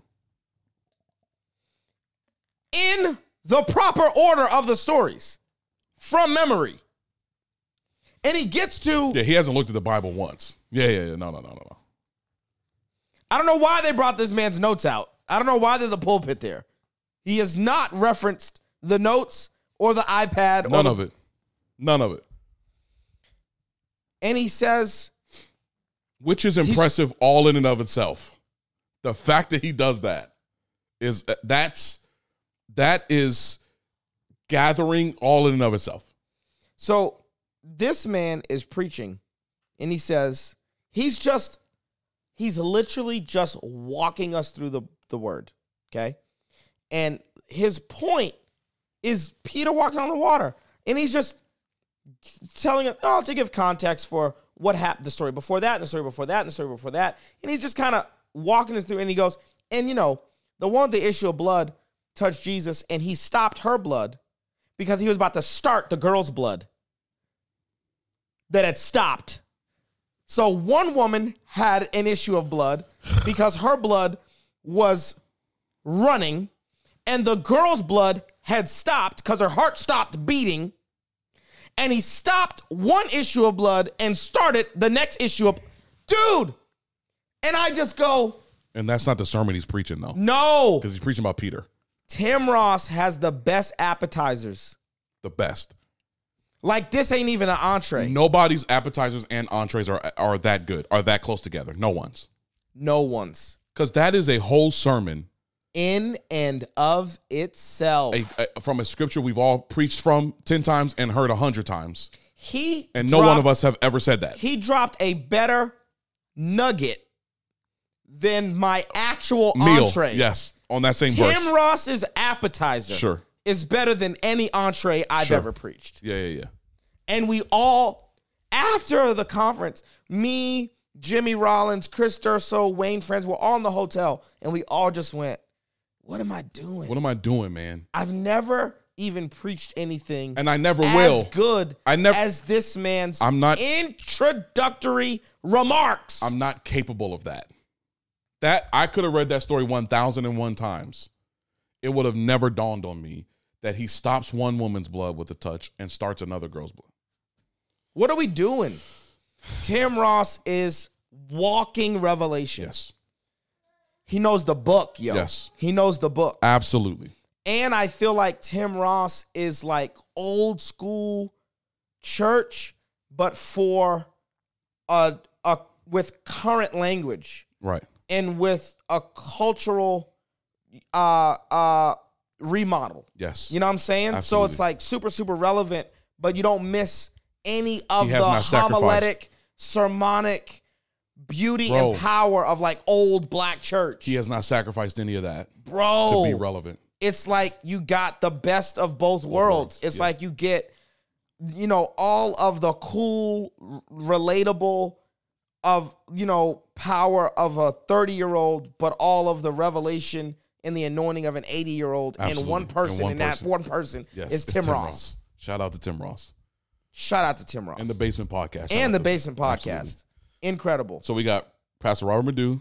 In the proper order of the stories, from memory. And he gets to, Yeah, he hasn't looked at the Bible once. Yeah, yeah, yeah. No, no, no, no, no. I don't know why they brought this man's notes out. I don't know why there's a pulpit there. He has not referenced the notes or the iPad. None or the, of it. None of it. And he says, Which is impressive all in and of itself. The fact that he does that is that's that is gathering all in and of itself. so this man is preaching and he says, he's just, he's literally just walking us through the, the word. Okay. And his point is Peter walking on the water. And he's just telling us, oh, to give context for what happened, the story before that, and the story before that, and the story before that. And he's just kind of walking us through, and he goes, and you know, the one, the issue of blood touched Jesus, and he stopped her blood because he was about to start the girl's blood that had stopped. So one woman had an issue of blood because her blood was running, and the girl's blood had stopped because her heart stopped beating. And he stopped one issue of blood and started the next issue of, dude. And I just go, And that's not the sermon he's preaching though. no. Because he's preaching about Peter. Tim Ross has the best appetizers. The best. Like, this ain't even an entree. Nobody's appetizers and entrees are are that good, are that close together. No one's. No one's. Because that is a whole sermon. In and of itself. A, a, from a scripture we've all preached from ten times and heard a hundred times. He And dropped, no one of us have ever said that. He dropped a better nugget than my actual Meal, entree. yes, on that same Tim verse. Ross's appetizer Sure. is better than any entree I've Sure. ever preached. Yeah, yeah, yeah. And we all, after the conference, me, Jimmy Rollins, Chris Durso, Wayne Friends, we're all in the hotel, and we all just went, what am I doing? What am I doing, man? I've never even preached anything And I never as will. good I never- as this man's I'm not- introductory remarks. I'm not capable of that. That I could have read that story one thousand one times. It would have never dawned on me that he stops one woman's blood with a touch and starts another girl's blood. What are we doing? Tim Ross is walking revelation. Yes. He knows the book, yo. Yes. He knows the book. Absolutely. And I feel like Tim Ross is like old school church, but for a, a with current language Right. and with a cultural uh uh remodel. Yes. You know what I'm saying? So Absolutely. it's like super, super relevant, but you don't miss any of He the has not sacrificed. homiletic, sermonic beauty Bro. and power of like old black church. He has not sacrificed any of that Bro. to be relevant. It's like you got the best of both, worlds. worlds, It's yeah. like you get, you know, all of the cool, r- relatable of, you know, power of a thirty-year-old, but all of the revelation and the anointing of an eighty-year-old in Absolutely. one In person. one And that person. one person Yes. is it's Tim, Ross. Shout out to Tim Ross. Shout out to Tim Ross. And the Basement Podcast. Shout out and the to- Basement Podcast. Absolutely. Incredible. So we got Pastor Robert Madu,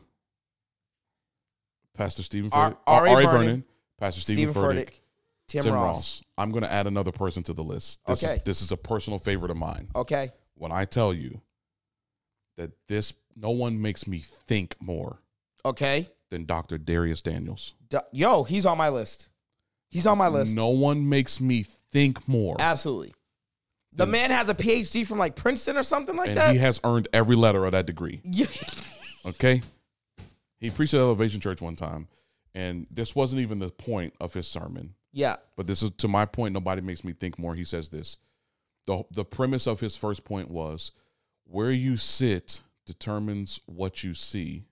Pastor Stephen R- Furtick, R A R A Vernon, Vernon, Pastor Stephen, Stephen Furtick, Furtick, Tim, Tim Ross. Ross. I'm going to add another person to the list. This Okay. is this is a personal favorite of mine. Okay. When I tell you that this, no one makes me think more Okay. than Doctor Darius Daniels. D- Yo, he's on my list. He's on my list. No one makes me think more. Absolutely. The man has a P H D from like Princeton or something like and that. he has earned every letter of that degree. Yeah. Okay? He preached at Elevation Church one time, and this wasn't even the point of his sermon. yeah. But this is, to my point, nobody makes me think more. He says this. The, the premise of his first point was, where you sit determines what you see.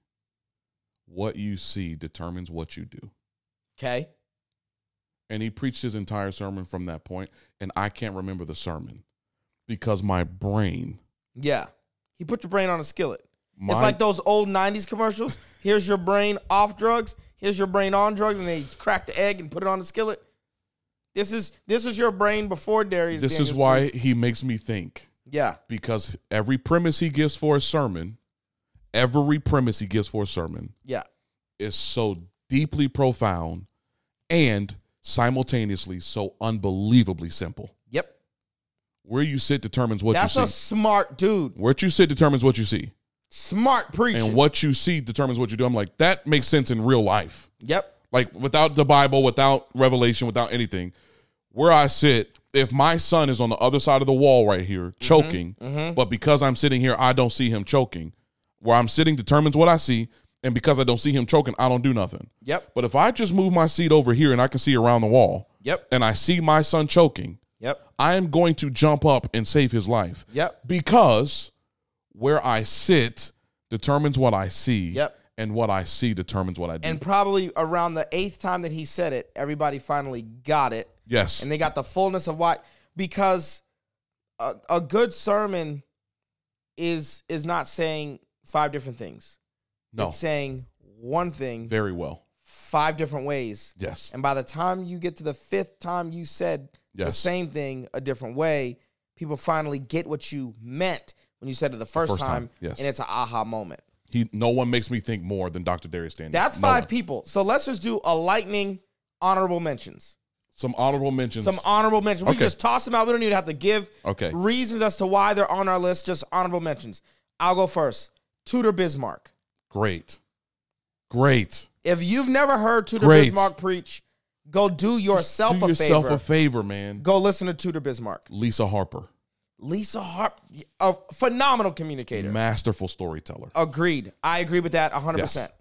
What you see determines what you do. Okay. And he preached his entire sermon from that point, and I can't remember the sermon because my brain... Yeah. He put your brain on a skillet. My, It's like those old nineties commercials. Here's your brain off drugs. Here's your brain on drugs. And they crack the egg and put it on the skillet. This is this was your brain before Darius. This Daniels is why preached. he makes me think. Yeah. Because every premise he gives for a sermon, every premise he gives for a sermon Yeah. is so deeply profound and simultaneously so unbelievably simple. Yep. Where you sit determines what That's you a see. smart dude. Where you sit determines what you see. Smart preaching. And what you see determines what you do. I'm like, that makes sense in real life. Yep. Like without the Bible, without revelation, without anything. Where I sit, if my son is on the other side of the wall right here choking, mhm. but because I'm sitting here, I don't see him choking. Where I'm sitting determines what I see. And because I don't see him choking, I don't do nothing. Yep. But if I just move my seat over here and I can see around the wall, Yep. and I see my son choking, Yep. I am going to jump up and save his life. Yep. Because where I sit determines what I see. Yep. And what I see determines what I do. And probably around the eighth time that he said it, everybody finally got it. yes. And they got the fullness of what, because a, a good sermon is is not saying five different things. no. It's saying one thing Very well. five different ways. Yes. And by the time you get to the fifth time you said the Yes. same thing a different way, people finally get what you meant when you said it the first, first time, time. yes. And it's an aha moment. He. No one makes me think more than Doctor Darius Daniels. That's No five one. people. So let's just do a lightning honorable mentions. Some honorable mentions. Some honorable mentions. We Okay. can just toss them out. We don't even have to give Okay. reasons as to why they're on our list. Just honorable mentions. I'll go first. Tudor Bismarck. Great. Great. If you've never heard Tudor Great. Bismarck preach, Go do yourself Do a yourself favor. a favor, man. Go listen to Tudor Bismarck. Lisa Harper, Lisa Harp, a phenomenal communicator. masterful storyteller. Agreed. I agree with that one hundred Yes. percent.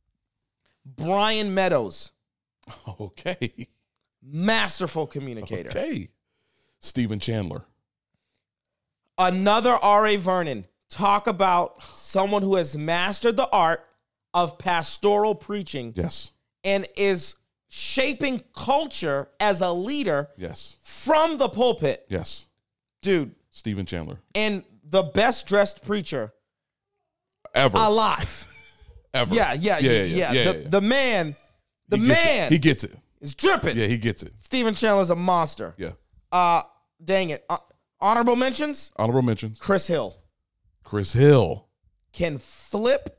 Brian Meadows, Okay. masterful communicator. Okay. Stephen Chandler. Another R A. Vernon. Talk about someone who has mastered the art of pastoral preaching Yes. and is shaping culture as a leader Yes. from the pulpit. Yes. Dude, Stephen Chandler. and the best dressed preacher Ever. alive. Ever. Yeah, yeah, yeah, yeah. yeah, the, yeah. the man, the He gets it. man He gets it. is dripping. Yeah, he gets it. Stephen Chandler's a monster. Yeah. Uh, dang it. Uh, honorable mentions? Honorable mentions. Chris Hill Chris Hill. can flip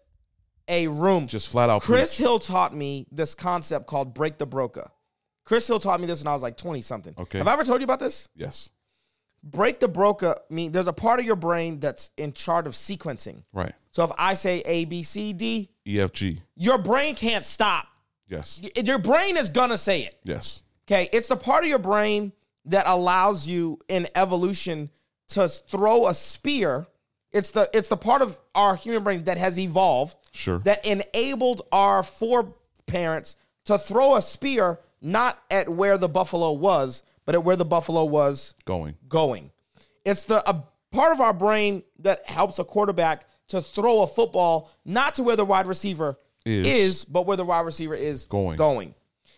a room. Just flat out. Chris preach. Hill taught me this concept called break the broca. Chris Hill taught me this when I was like twenty something. Okay. Have I ever told you about this? Yes. Break the broca mean there's a part of your brain that's in charge of sequencing. Right. So if I say A, B, C, D, E F G. your brain can't stop. Yes. Y- Your brain is gonna say it. Yes. Okay, it's the part of your brain that allows you in evolution to throw a spear. It's the it's the part of our human brain that has evolved Sure. that enabled our foreparents to throw a spear not at where the buffalo was, but at where the buffalo was Going. going. It's the a part of our brain that helps a quarterback to throw a football not to where the wide receiver Is. is, but where the wide receiver is Going. going.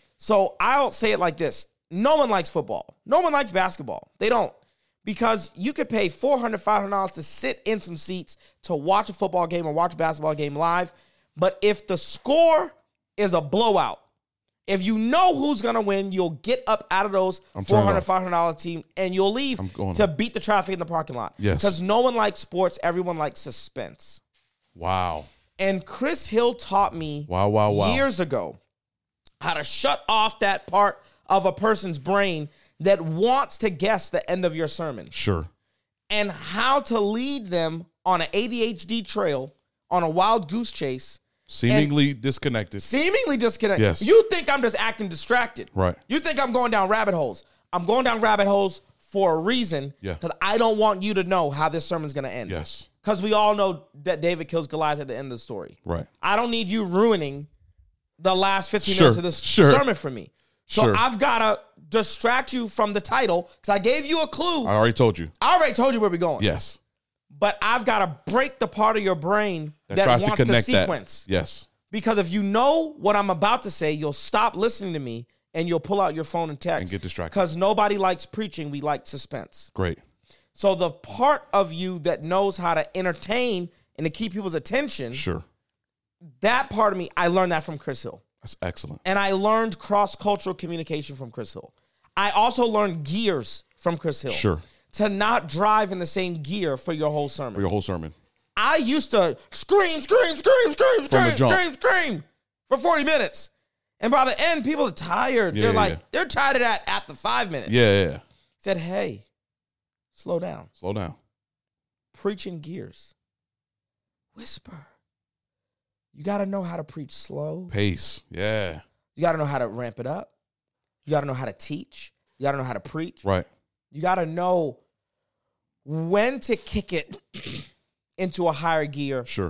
So I'll say it like this. No one likes football. No one likes basketball. They don't. Because you could pay four hundred dollars, five hundred dollars to sit in some seats to watch a football game or watch a basketball game live. But if the score is a blowout, if you know who's going to win, you'll get up out of those I'm four hundred turning dollars, off. five hundred dollars team and you'll leave I'm going to off. beat the traffic in the parking lot. Yes. Because no one likes sports. Everyone likes suspense. Wow. And Chris Hill taught me Wow, wow, wow. years ago how to shut off that part of a person's brain that wants to guess the end of your sermon Sure. and how to lead them on an A D H D trail, on a wild goose chase, Seemingly disconnected. seemingly disconnected. Yes. You think I'm just acting distracted. Right. You think I'm going down rabbit holes. I'm going down rabbit holes for a reason Yeah. because I don't want you to know how this sermon's going to end. Yes. Because we all know that David kills Goliath at the end of the story. Right. I don't need you ruining the last fifteen Sure, minutes of this sure. sermon for me. So Sure. I've got to distract you from the title because I gave you a clue. I already told you. I already told you where we're going. Yes. But I've got to break the part of your brain That, that, tries to wants to connect sequence. that. Yes. Because if you know what I'm about to say, you'll stop listening to me and you'll pull out your phone and text. And get distracted. Because nobody likes preaching. We like suspense. Great. So the part of you that knows how to entertain and to keep people's attention, Sure. that part of me, I learned that from Chris Hill. That's excellent. And I learned cross-cultural communication from Chris Hill. I also learned gears from Chris Hill. Sure. To not drive in the same gear for your whole sermon. For your whole sermon. I used to scream, scream, scream, scream, From scream, the jump. scream, scream for forty minutes. And by the end, people are tired. Yeah, they're yeah, like, yeah. they're tired of that at the five minutes. Yeah, yeah, yeah. Said, hey, slow down. Slow down. Preaching gears. Whisper. You got to know how to preach slow. Pace. Yeah. You got to know how to ramp it up. You got to know how to teach. You got to know how to preach. Right. You got to know when to kick it into a higher gear Sure.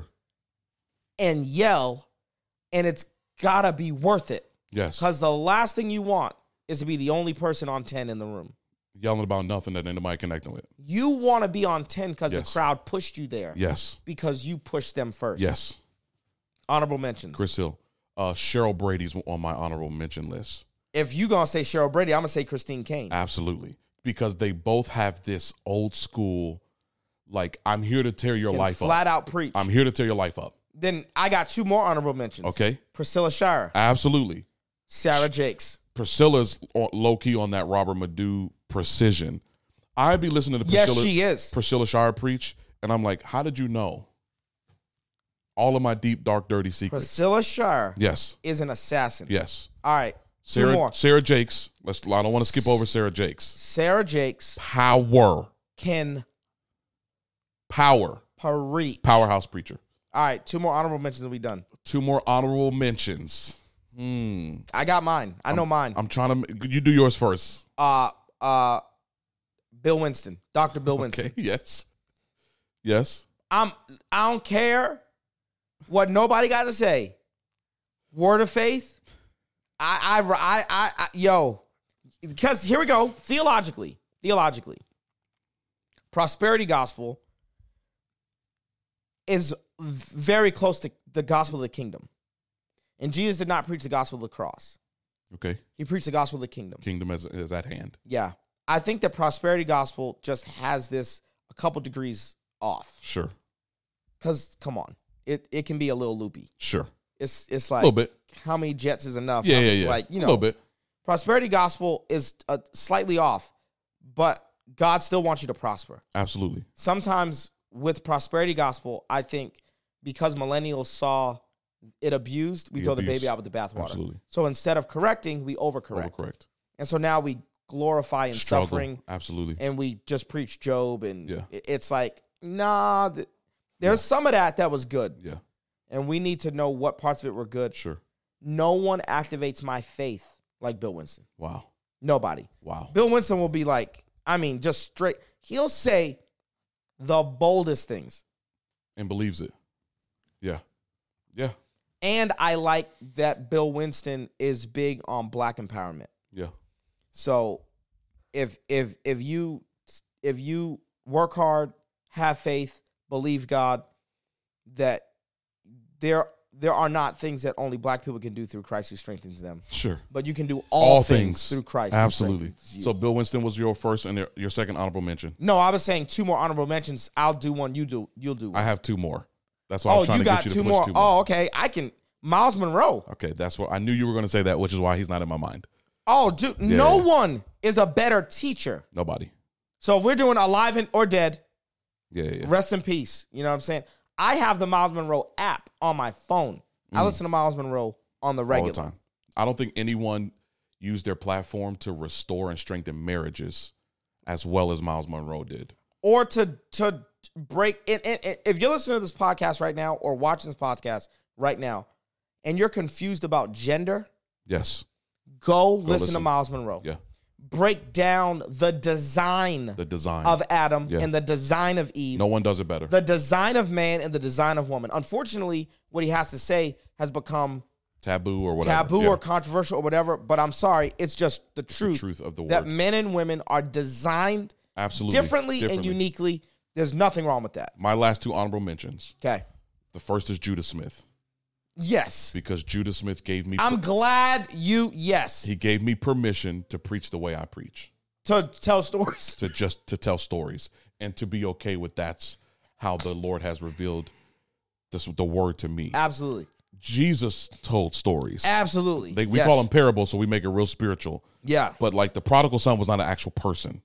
and yell, and it's got to be worth it. Yes. Because the last thing you want is to be the only person on ten in the room. Yelling about nothing that ain't nobody connecting with. You want to be on ten because Yes. the crowd pushed you there. Yes. Because you pushed them first. Yes. Honorable mentions. Chris Hill. Uh, Cheryl Brady's on my honorable mention list. If you going to say Cheryl Brady, I'm going to say Christine Kane. Absolutely. Because they both have this old school, like, I'm here to tear your Can life flat up. out preach. I'm here to tear your life up. Then I got two more honorable mentions. Okay. Priscilla Shire. Absolutely. Sarah Jakes. Priscilla's low key on that Robert Madu precision. I'd be listening to Yes, Priscilla, she is. Priscilla Shire preach, and I'm like, how did you know all of my deep, dark, dirty secrets? Priscilla Shire Yes. is an assassin. Yes. All right. Two Sarah, more. Sarah Jakes. Let's. I don't want to skip over Sarah Jakes. Sarah Jakes Power. can Power. preach. Powerhouse preacher. All right. Two more honorable mentions and we done. Two more honorable mentions. Hmm. I got mine. I know mine. I'm trying to. You do yours first. Uh, uh, Bill Winston, Doctor Bill Winston. Okay. Yes. Yes. I'm. I don't care what nobody got to say. Word of faith. I. I. I. I. I yo, because here we go. Theologically. Theologically. Prosperity gospel is very close to the gospel of the kingdom. And Jesus did not preach the gospel of the cross. Okay. He preached the gospel of the kingdom. Kingdom is, is at hand. Yeah. I think the prosperity gospel just has this a couple degrees off. Sure. Because, come on, it, it can be a little loopy. Sure. It's it's A like, little bit. how many jets is enough? Yeah, How yeah, many- yeah. Like, you know, a little bit. prosperity gospel is uh, slightly off, but God still wants you to prosper. Absolutely. Sometimes with prosperity gospel, I think because millennials saw it abused, we The throw the abuse. baby out with the bathwater. Absolutely. So instead of correcting, we overcorrect. Overcorrect. And so now we glorify in Struggle. suffering, Absolutely. and we just preach Job, and Yeah. it- it's like, nah, th- there's some of that that was good, Yeah. and we need to know what parts of it were good. Sure. No one activates my faith like Bill Winston. Wow. Nobody. Wow. Bill Winston will be like, I mean, just straight. He'll say the boldest things. And believes it. Yeah. Yeah. And I like that Bill Winston is big on black empowerment. Yeah. So if if if you if you work hard, have faith, believe God, that there there are not things that only black people can do through Christ who strengthens them. Sure. But you can do all, things, through Christ. who Absolutely. strengthens you. So Bill Winston was your first and your- your second honorable mention. No, I was saying two more honorable mentions. I'll do one. You do. You'll do one. I have two more. That's why I Oh, was trying you to got get you to two push more. two more. Oh, okay. I can. Miles Monroe. Okay, that's what I knew you were going to say that, which is why he's not in my mind. Oh, dude. no yeah. one is a better teacher. Nobody. So if we're doing alive and, or dead, Yeah, yeah. yeah. rest in peace. You know what I'm saying? I have the Miles Monroe app on my phone. I listen to Miles Monroe on the All regular. the time. I don't think anyone used their platform to restore and strengthen marriages as well as Miles Monroe did. Or to to break it, it, it- if you're listening to this podcast right now or watching this podcast right now and you're confused about gender, Yes. go, listen, to listen. Miles Monroe. Yeah. Break down the design The design. of Adam Yeah. and the design of Eve. no one does it better. The design of man and the design of woman. Unfortunately, what he has to say has become Taboo or whatever. taboo Yeah. or controversial or whatever, but I'm sorry, it's just the truth. truth of the that word. men and women are designed Absolutely. differently, and uniquely. There's nothing wrong with that. My last two honorable mentions. Okay. The first is Judah Smith Yes. because Judah Smith gave me I'm glad you, yes, he gave me permission to preach the way I preach. to tell stories. To just to tell stories and to be okay with that's how the Lord has revealed this the word to me. Absolutely. Jesus told stories. Absolutely. They, we Yes. call them parables, so we make it real spiritual. Yeah. But like the prodigal son was not an actual person.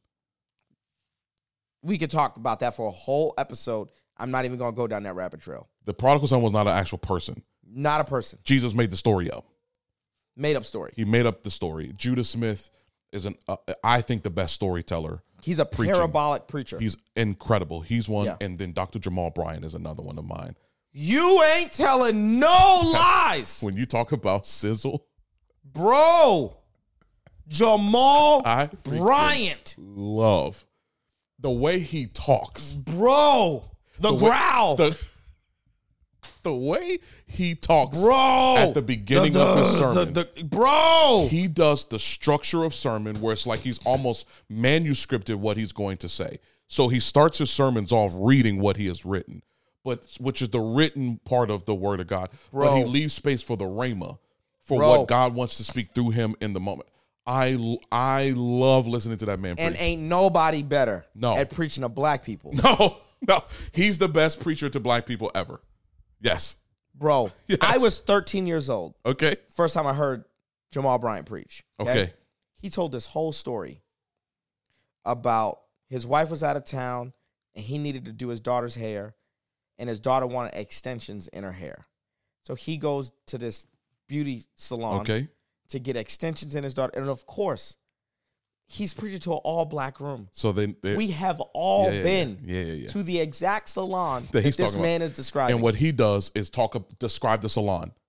We could talk about that for a whole episode. I'm not even going to go down that rabbit trail. The prodigal son was not an actual person. Not a person. Jesus made the story up. Made up story. He made up the story. Judah Smith is an uh, I think the best storyteller. He's a Preaching. parabolic preacher. He's incredible. He's one, Yeah. and then Doctor Jamal Bryant is another one of mine. You ain't telling no lies, When you talk about sizzle, bro. Jamal I Bryant, love the way he talks. bro. The, The way- growl, The, the way he talks bro. at the beginning of his sermon. the- the- bro. He does the structure of sermon where it's like he's almost manuscripted what he's going to say. So he starts his sermons off reading what he has written, but which is the written part of the word of God. Bro. But he leaves space for the rhema, for Bro. what God wants to speak through him in the moment. I I love listening to that man And preach. ain't nobody better No. at preaching to black people, No, no, he's the best preacher to black people ever. Yes. bro. Yes. I was thirteen years old. Okay. First time I heard Jamal Bryant preach. Okay. He told this whole story about his wife was out of town and he needed to do his daughter's hair, and his daughter wanted extensions in her hair. So he goes to this beauty salon Okay. to get extensions in his daughter. And of course, he's preaching to an all-black room. So then they, We have all Yeah, yeah, been yeah. Yeah, yeah, yeah. to the exact salon That that, he's this talking man about. is describing. and what he does is talk describe the salon.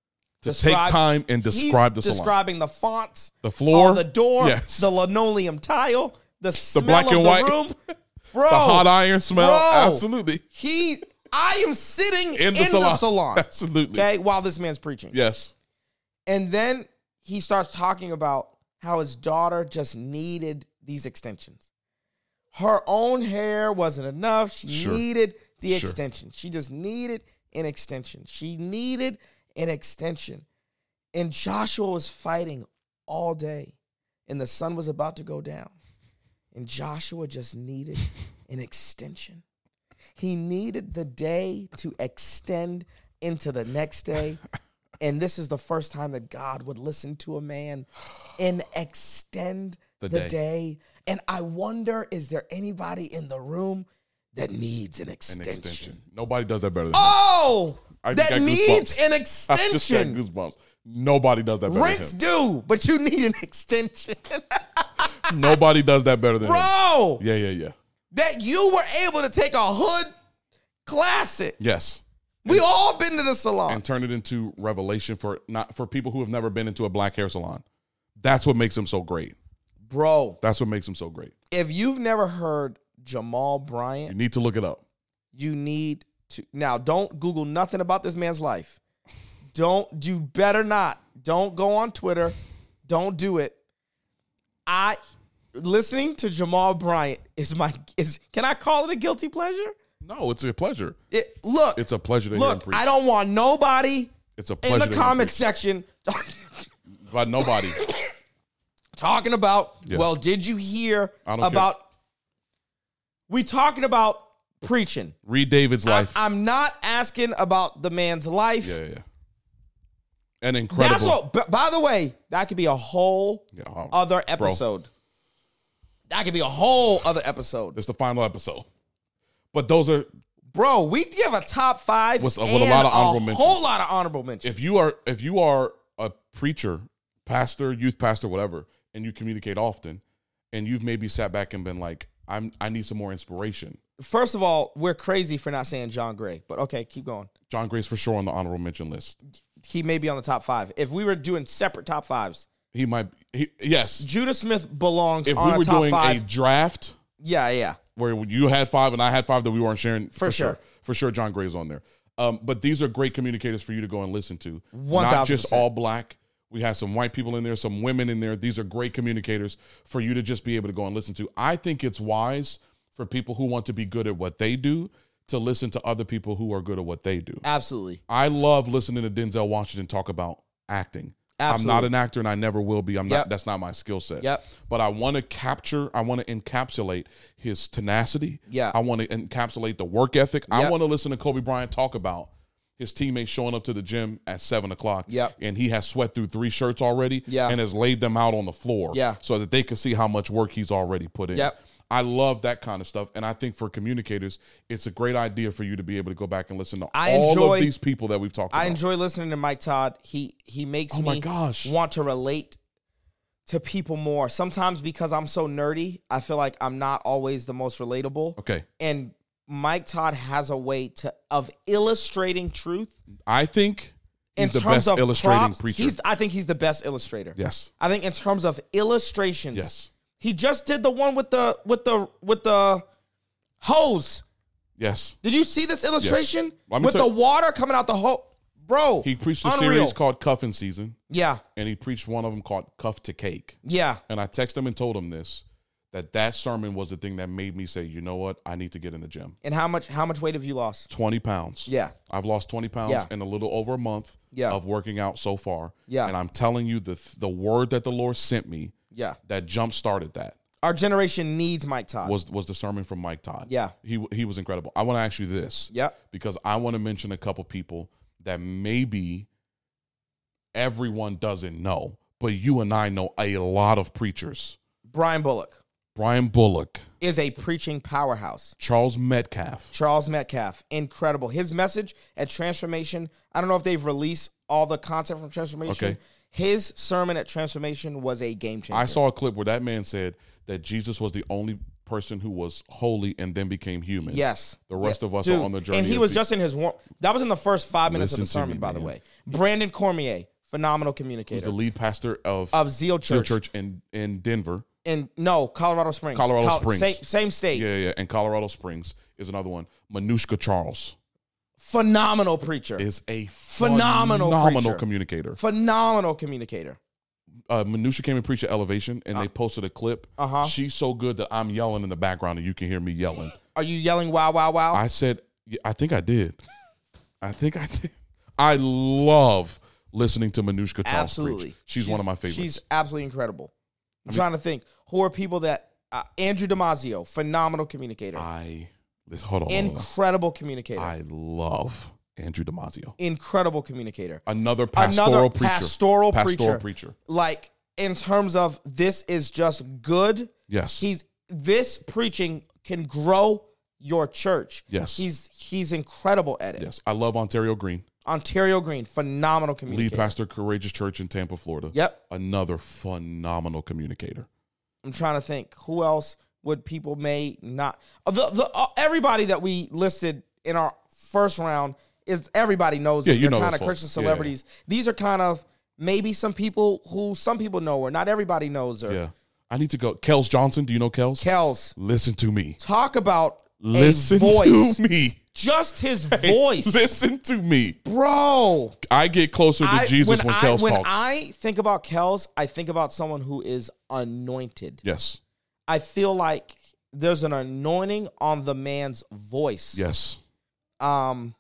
to Describe- take time and describe the he's salon. describing the fonts, The floor, all the door, yes. the linoleum tile, the smell black of and the white. room. Bro, The hot iron smell. bro. Absolutely. He, I am sitting In in the the salon. salon. Absolutely. Okay, while this man's preaching. Yes. And then he starts talking about how his daughter just needed these extensions. Her own hair wasn't enough. She Sure. needed the Sure. extension. She just needed an extension. She needed an extension. And Joshua was fighting all day, and the sun was about to go down. And Joshua just needed an extension. He needed the day to extend into the next day. And this is the first time that God would listen to a man and extend the, The day. day. And I wonder, is there anybody in the room that needs an An extension? extension. Nobody does that better than me. Oh, I just that got needs goosebumps. an I just got extension. goosebumps. Nobody does that better Rents than do, but you need an extension. him. Nobody does that better than him. Bro, Yeah, yeah, yeah. that you were able to take a hood classic. Yes. We all been to the salon. And turn it into revelation for not for people who have never been into a black hair salon. That's what makes him so great. Bro, That's what makes him so great. if you've never heard Jamal Bryant, You need to look it up. you need to. Now, don't Google nothing about this man's life. Don't, you better not. Don't go on Twitter. Don't do it. I, listening to Jamal Bryant is my, is, can I call it a guilty pleasure? No, it's a pleasure. It, look, It's a pleasure to hear him look, preach. I don't want nobody It's a pleasure in to the hear him comment preach. section But nobody. talking about, Yeah. well, did you hear I don't about, we talking about preaching. Read David's I'm, life. I'm not asking about the man's life. yeah, yeah, yeah. An incredible. That's all. b- By the way, that could be a whole Yeah, oh, other bro. episode. That could be a whole other episode. It's the final episode. But those are, Bro, we give a top five With- with and a lot of honorable a mentions. whole lot of honorable mentions. if you are if you are a preacher, pastor, youth pastor, whatever, and you communicate often, and you've maybe sat back and been like, I'm I need some more inspiration. First of all, we're crazy for not saying John Gray, but okay, keep going. John Gray's for sure on the honorable mention list. He may be on the top five. If we were doing separate top fives, He might he, yes. Judah Smith belongs If on we a were top doing five. a draft yeah, yeah. where you had five and I had five that we weren't sharing, For sure. For sure, John Gray's on there. Um, but these are great communicators for you to go and listen to. one Not thousand just percent. all black. We have some white people in there, some women in there. These are great communicators for you to just be able to go and listen to. I think it's wise for people who want to be good at what they do to listen to other people who are good at what they do. Absolutely. I love listening to Denzel Washington talk about acting. Absolutely. I'm not an actor and I never will be. I'm Yep. not that's not my skill set. Yep. But I want to capture, I want to encapsulate his tenacity. Yeah. I want to encapsulate the work ethic. I Yep. want to listen to Kobe Bryant talk about his teammates showing up to the gym at seven o'clock. Yep. And he has sweat through three shirts already. Yeah. And has laid them out on the floor. Yeah. So that they can see how much work he's already put in. Yep. I love that kind of stuff. And I think for communicators, it's a great idea for you to be able to go back and listen to I all enjoy- of these people that we've talked I about. enjoy listening to Mike Todd. He he makes Oh my me gosh. want to relate to people more. Sometimes because I'm so nerdy, I feel like I'm not always the most relatable. Okay. And Mike Todd has a way to of illustrating truth I think in he's the terms best of illustrating props. preacher. He's I think he's the best illustrator. Yes. I think in terms of illustrations. Yes. He just did the one with the with the with the hose. Yes. Did you see this illustration Let me with tell- the water coming out the hose? Bro, He preached a unreal. series called Cuffing Season, Yeah, and he preached one of them called Cuff to Cake. yeah. And I texted him and told him this, that that sermon was the thing that made me say, you know what, I need to get in the gym. And how much how much weight have you lost? twenty pounds. Yeah. I've lost twenty pounds Yeah. in a little over a month Yeah. of working out so far. Yeah. And I'm telling you, the the word that the Lord sent me Yeah. that jump started that Our generation needs Mike Todd. was was the sermon from Mike Todd. Yeah. He he was incredible. I want to ask you this. Yep. Because I want to mention a couple people that maybe everyone doesn't know, but you and I know a lot of preachers. Brian Bullock Brian Bullock, is a preaching powerhouse. Charles Metcalf. Charles Metcalf, incredible. His message at Transformation, I don't know if they've released all the content from Transformation. Okay. His sermon at Transformation was a game changer. I saw a clip where that man said that Jesus was the only person who was holy and then became human. Yes. The rest Yeah. of us Dude, are on the journey. And he of was the- just in his war- that was in the first five minutes Listen of the to sermon, me, by the man. way. Brandon Cormier, phenomenal Who's communicator. the lead pastor of, Of Zeal Church. Church in, in Denver. In, no, Colorado Springs. Colorado Col- Springs. Same, same state. Yeah, yeah. And Colorado Springs is another one. Manushka Charles Phenomenal preacher. is a Phenomenal phenomenal preacher. communicator. Phenomenal communicator. Uh, Manushka came and preached at Elevation, and they posted a clip. Uh-huh. She's so good that I'm yelling in the background, and you can hear me yelling. Are you yelling wow, wow, wow? I said, yeah, I think I did. I think I did. I love listening to Manushka Charles Absolutely. preach. She's, one of my favorites. She's absolutely incredible. I'm trying to think. Who are people that... Uh, Andrew Damasio, phenomenal communicator. I, this, hold on. hold on. Incredible communicator. I love Andrew Damasio. Incredible communicator. Another pastoral Another preacher. pastoral, Pastoral preacher. preacher. Like, in terms of this is just good. Yes. He's this preaching can grow your church. Yes. He's he's incredible at it. Yes. I love Ontario Green. Ontario Green, phenomenal communicator. Lead pastor, Courageous Church in Tampa, Florida. Yep. Another phenomenal communicator. I'm trying to think who else would people may not uh, the the uh, everybody that we listed in our first round is everybody knows Yeah, them. you They're know kind those of Christian folks. Yeah, celebrities. These are kind of maybe some people who some people know or not everybody knows her. Yeah. I need to go. Kels Johnson. Do you know Kels? Kels, Listen to me. talk about Listen a voice. to me. Just his voice. Listen to me. Bro. I get closer to I- Jesus when, I, Kels when talks. I think about Kels, I think about someone who is anointed. yes. I feel like there's an anointing on the man's voice. Yes. Um,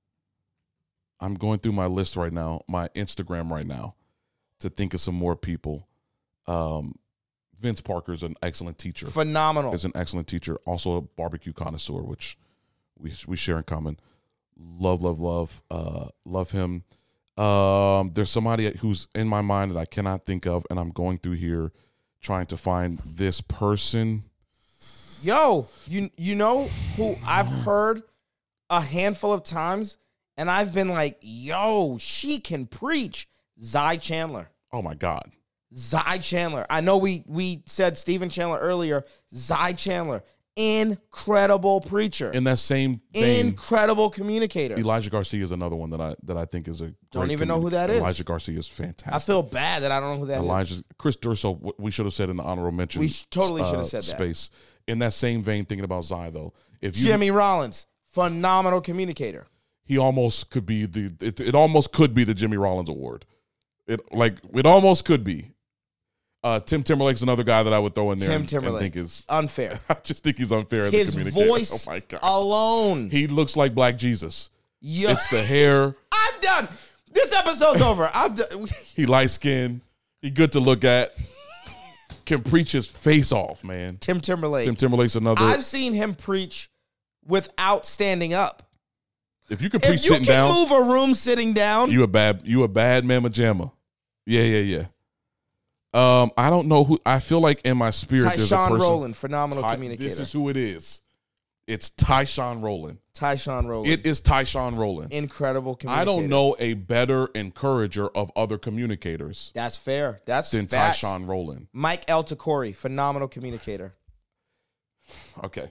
I'm going through my list right now, my Instagram right now, to think of some more people. Um, Vince Parker is an excellent teacher. phenomenal. Is an excellent teacher. Also a barbecue connoisseur, which we we share in common. Love, love, love. Uh, love him. Um, there's somebody who's in my mind that I cannot think of, and I'm going through here trying to find this person. Yo, you you know who I've heard a handful of times, and I've been like, yo, she can preach. Zy Chandler. Oh my God. Zy Chandler. I know we we said Stephen Chandler earlier. Zy Chandler, incredible preacher, In that same vein, incredible communicator. Elijah Garcia is another one that I that I think is a Don't great even know who communi- that is. Elijah Garcia is fantastic. I feel bad that I don't know who that is. Elijah Chris Durso, what we should have said in the honorable mention. We sh- totally should have uh, said that. Space. In that same vein, thinking about Zy though, if you Jimmy Rollins, phenomenal communicator. he almost could be the it, it almost could be the Jimmy Rollins Award. It like it almost could be. Uh, Tim Timberlake's another guy that I would throw in there. Tim and, Timberlake. and think is Unfair. I just think he's unfair as a His communicator. voice Oh my God. alone. He looks like Black Jesus. Yo, It's the hair. I'm done. This episode's over. I'm done. He light skinned. He good to look at. Can preach his face off, man. Tim Timberlake. Tim Timberlake's another. I've seen him preach without standing up. if you can preach If you sitting can down, move a room sitting down, you a bad you a bad mamma jamma. Yeah, yeah, yeah. Um, I don't know who. I feel like in my spirit, there's a Tyshawn person. Rowland, phenomenal Ty- communicator. This is who it is. It's Tyshawn Rowland. Tyshawn Rowland, It is Tyshawn Rowland. incredible communicator. I don't know a better encourager of other communicators That's fair. That's than facts. Tyshawn Rowland. Mike Eltacori, phenomenal communicator. Okay.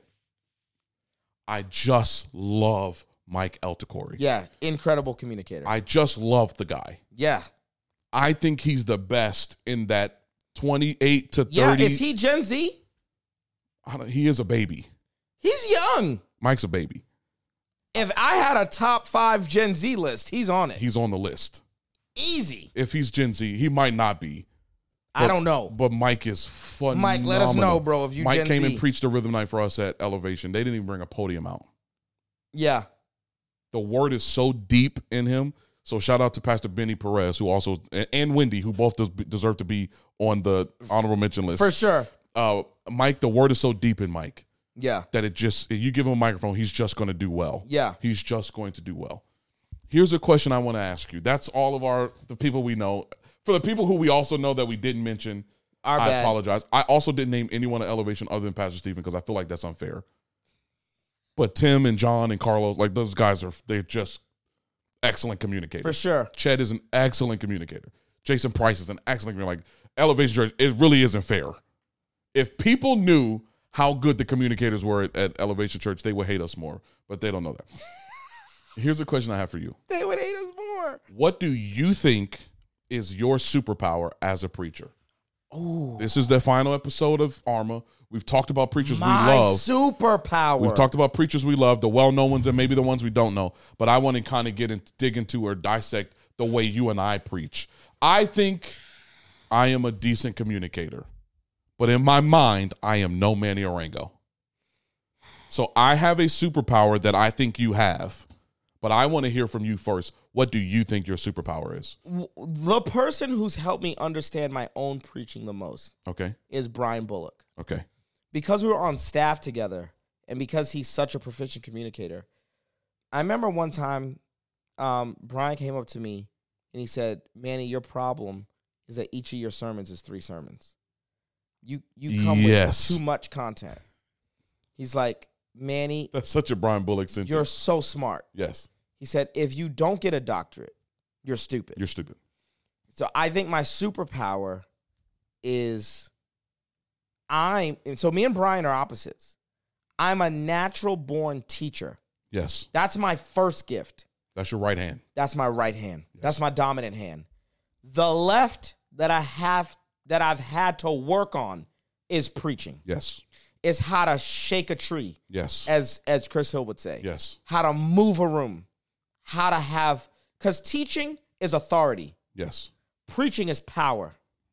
I just love Mike Eltacori. Yeah, incredible communicator. I just love the guy. yeah. I think he's the best in that twenty-eight to Yeah, thirty. is he Gen Z? I don't- he is a baby. He's young. Mike's a baby. If I had a top five Gen Z list, he's on it. He's on the list. Easy. If he's Gen Z, he might not be. I don't know. But Mike is phenomenal. Mike, let us know, bro, if you Mike Gen came Z. and preached a rhythm night for us at Elevation. They didn't even bring a podium out. Yeah. The word is so deep in him. So shout out to Pastor Benny Perez, who also, and Wendy, who both des- deserve to be on the honorable mention list. For sure. Uh, Mike, the word is so deep in Mike Yeah. that it just, you give him a microphone, he's just going to do well. Yeah. He's just going to do well. Here's a question I want to ask you. That's all of our, the people we know. For the people who we also know that we didn't mention, Our I bad. apologize. I also didn't name anyone at Elevation other than Pastor Stephen because I feel like that's unfair. But Tim and John and Carlos, like those guys are, they're just excellent communicators. For sure. Ched is an excellent communicator. Jason Price is an excellent communicator. Like Elevation Church, it really isn't fair. If people knew how good the communicators were at, at Elevation Church, they would hate us more. But they don't know that. Here's a question I have for you. They would hate us more. What do you think is your superpower as a preacher? Oh, this is the final episode of Arma. We've talked about preachers My we love. superpower. We've talked about preachers we love, the well-known ones and maybe the ones we don't know. But I want to kind of get and dig into or dissect the way you and I preach. I think I am a decent communicator, but in my mind, I am no Manny Orango. So I have a superpower that I think you have, but I want to hear from you first. What do you think your superpower is? The person who's helped me understand my own preaching the most Okay. is Brian Bullock. Okay. Because we were on staff together and because he's such a proficient communicator, I remember one time um, Brian came up to me and he said, Manny, your problem is that each of your sermons is three sermons. You you come Yes. with too much content. He's like, Manny, That's such a Brian Bullock sentence. you're so smart. Yes. He said, if you don't get a doctorate, you're stupid. You're stupid. So I think my superpower is I'm, and so me and Brian are opposites. I'm a natural born teacher. Yes. That's my first gift. That's your right hand. That's my right hand. That's my dominant hand. The left that I have, that I've had to work on is preaching. Yes. Is how to shake a tree, Yes. as as Chris Hill would say. Yes. How to move a room. How to have, because teaching is authority. Yes. Preaching is power.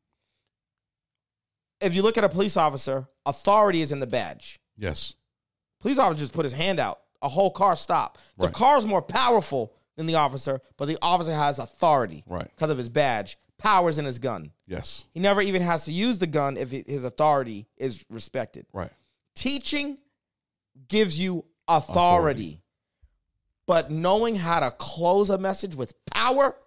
If you look at a police officer, authority is in the badge. Yes. Police officer just put his hand out. A whole car stopped. The Right. car is more powerful than the officer, but the officer has authority Right. because of his badge. Power's in his gun. Yes. He never even has to use the gun if it- his authority is respected. Right. Teaching gives you authority, Authority. but knowing how to close a message with power,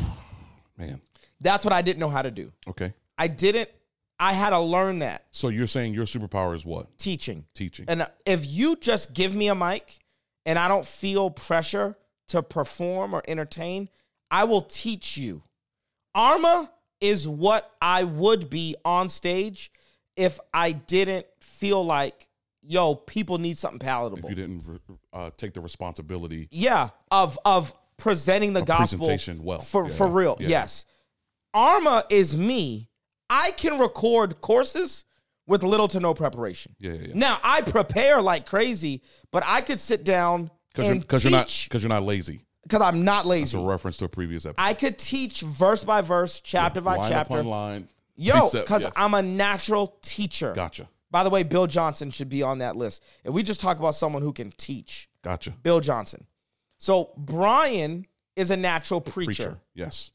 Man. that's what I didn't know how to do. Okay. I didn't, I had to learn that. So you're saying your superpower is what? Teaching. Teaching. And if you just give me a mic and I don't feel pressure to perform or entertain, I will teach you. Arma is what I would be on stage if I didn't feel like, yo, people need something palatable. If you didn't uh, take the responsibility. Yeah, of of presenting the Of gospel presentation well. for Yeah, for real. yeah. Yes. Arma is me. I can record courses with little to no preparation. Yeah, yeah, yeah. Now, I prepare like crazy, but I could sit down Because you're, and 'cause you're not teach because you're not lazy. because I'm not It's lazy. a reference to a previous episode. I could teach verse by verse, chapter by line chapter. upon line. Yo, precept, because yes. I'm a natural teacher. Gotcha. By the way, Bill Johnson should be on that list. If we just talk about someone who can teach, Gotcha. Bill Johnson. So Brian is a natural preacher. Preacher. Yes.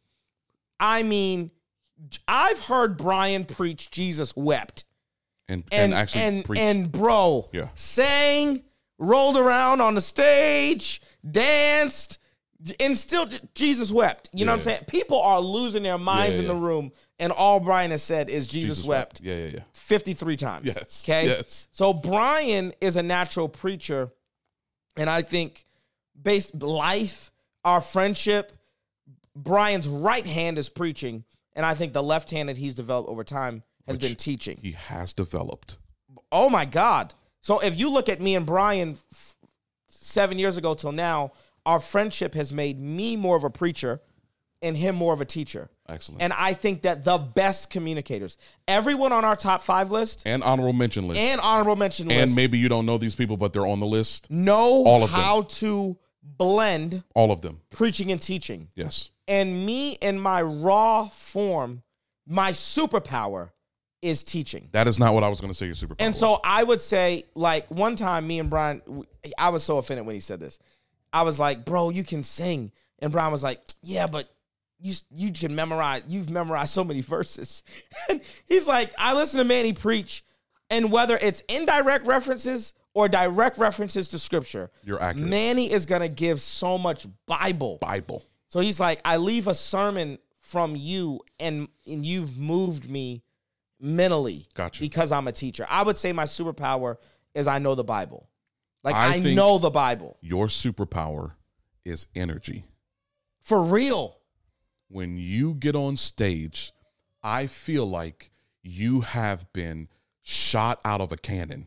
I mean, I've heard Brian preach Jesus wept. And, And and actually and, preach. and bro, Yeah. sang, rolled around on the stage, danced, and still J- Jesus wept. You know what I'm Yeah. saying? People are losing their minds Yeah, in the yeah. room, and all Brian has said is Jesus, wept Yeah, yeah, yeah. fifty-three times. Yes, Okay. yes. So Brian is a natural preacher, and I think based life, our friendship, Brian's right hand is preaching, and I think the left hand that he's developed over time has Which been teaching. He has developed. Oh my God. So if you look at me and Brian f- seven years ago till now, our friendship has made me more of a preacher and him more of a teacher. Excellent. And I think that the best communicators, everyone on our top five list And honorable mention list. and honorable mention And list, maybe you don't know these people, but they're on the list. know all of them. how to blend All of them. preaching and teaching. Yes. And me in my raw form, my superpower is teaching. That is not what I was going to say your superpower And was. so I would say, like, one time me and Brian, I was so offended when he said this. I was like, bro, you can sing. And Brian was like, yeah, but you you can memorize. You've memorized so many verses. And he's like, I listen to Manny preach, and whether it's indirect references or direct references to scripture, You're accurate. Manny is going to give so much Bible. Bible. So he's like, I leave a sermon from you, and, and you've moved me mentally. Gotcha. Because I'm a teacher. I would say my superpower is I know the Bible. Like, I I, think- know the Bible. Your superpower is energy. For real. When you get on stage, I feel like you have been shot out of a cannon.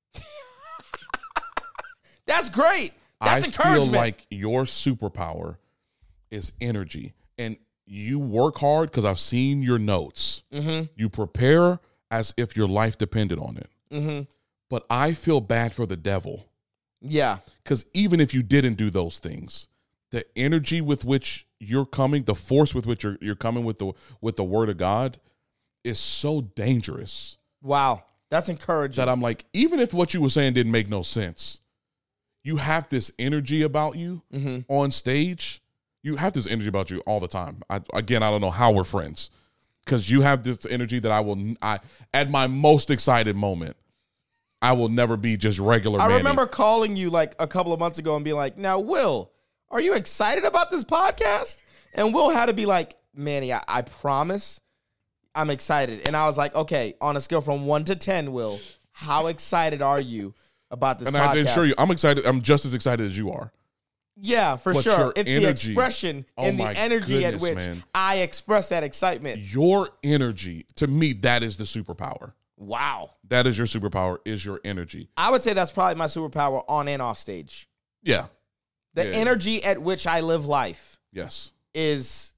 That's great. That's I encouragement. feel like your superpower is energy. And you work hard because I've seen your notes. Mm-hmm. You prepare as if your life depended on it. Mm-hmm. But I feel bad for the devil. Yeah. Because even if you didn't do those things, the energy with which you're coming, the force with which you're, you're coming with the with the word of God is so dangerous. Wow. That's encouraging. That I'm like, even if what you were saying didn't make no sense, you have this energy about you mm-hmm. on stage. You have this energy about you all the time. I, again, I don't know how we're friends, because you have this energy that I will, I at my most excited moment, I will never be just regular I Manny. remember calling you like a couple of months ago and being like, now, Will, are you excited about this podcast? And Will had to be like, Manny, I, I promise I'm excited. And I was like, okay, on a scale from one to ten, Will, how excited are you about this and podcast? I can assure you, I'm excited. I'm just as excited as you are. Yeah, for But sure. your It's energy- the expression Oh and the my energy at goodness, which man. I express that excitement. Your energy, to me, that is the superpower. Wow. That is your superpower, is your energy. I would say that's probably my superpower on and off stage. Yeah. The Yeah. energy at which I live life Yes. is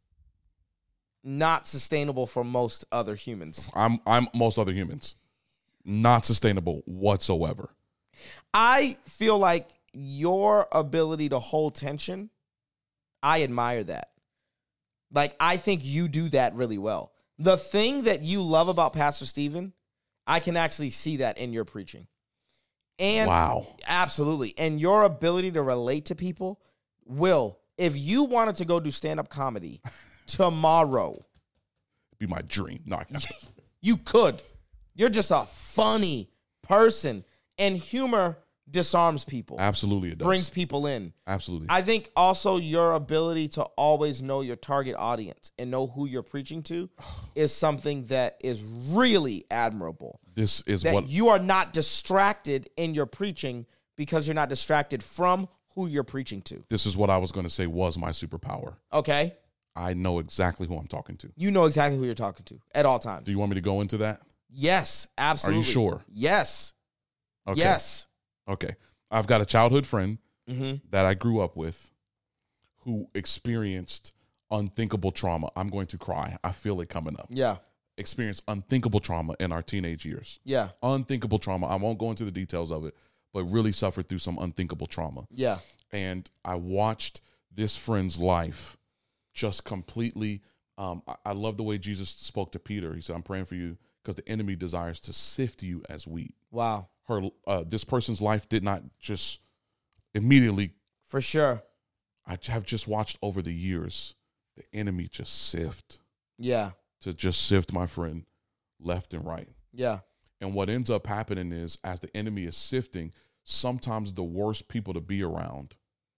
not sustainable for most other humans. I'm I'm most other humans. Not sustainable whatsoever. I feel like your ability to hold tension, I admire that. Like, I think you do that really well. The thing that you love about Pastor Stephen, I can actually see that in your preaching. And Wow. absolutely. And your ability to relate to people. Will, if you wanted to go do stand-up comedy tomorrow, Be my dream. No, I can't. you could. You're just a funny person. And humor disarms people. Absolutely it does. Brings people in. Absolutely. I think also your ability to always know your target audience and know who you're preaching to is something that is really admirable. this is That what you are not distracted in your preaching because you're not distracted from who you're preaching to. this is what I was going to say was my superpower. Okay? I know exactly who I'm talking to. You know exactly who you're talking to at all times. Do you want me to go into that? Yes, absolutely. sure? Yes. Okay. Yes. Okay. I've got a childhood friend Mm-hmm. that I grew up with who experienced unthinkable trauma. I'm going to cry. I feel it coming up. Yeah. Experienced unthinkable trauma in our teenage years. Yeah. Unthinkable trauma. I won't go into the details of it, but really suffered through some unthinkable trauma. Yeah. And I watched this friend's life just completely. Um, I, I love the way Jesus spoke to Peter. He said, I'm praying for you because the enemy desires to sift you as wheat. Wow. Her, uh, this person's life did not just immediately. For sure. I have just watched over the years the enemy just sift Yeah. to just sift my friend left and right. Yeah. And what ends up happening is, as the enemy is sifting, sometimes the worst people to be around,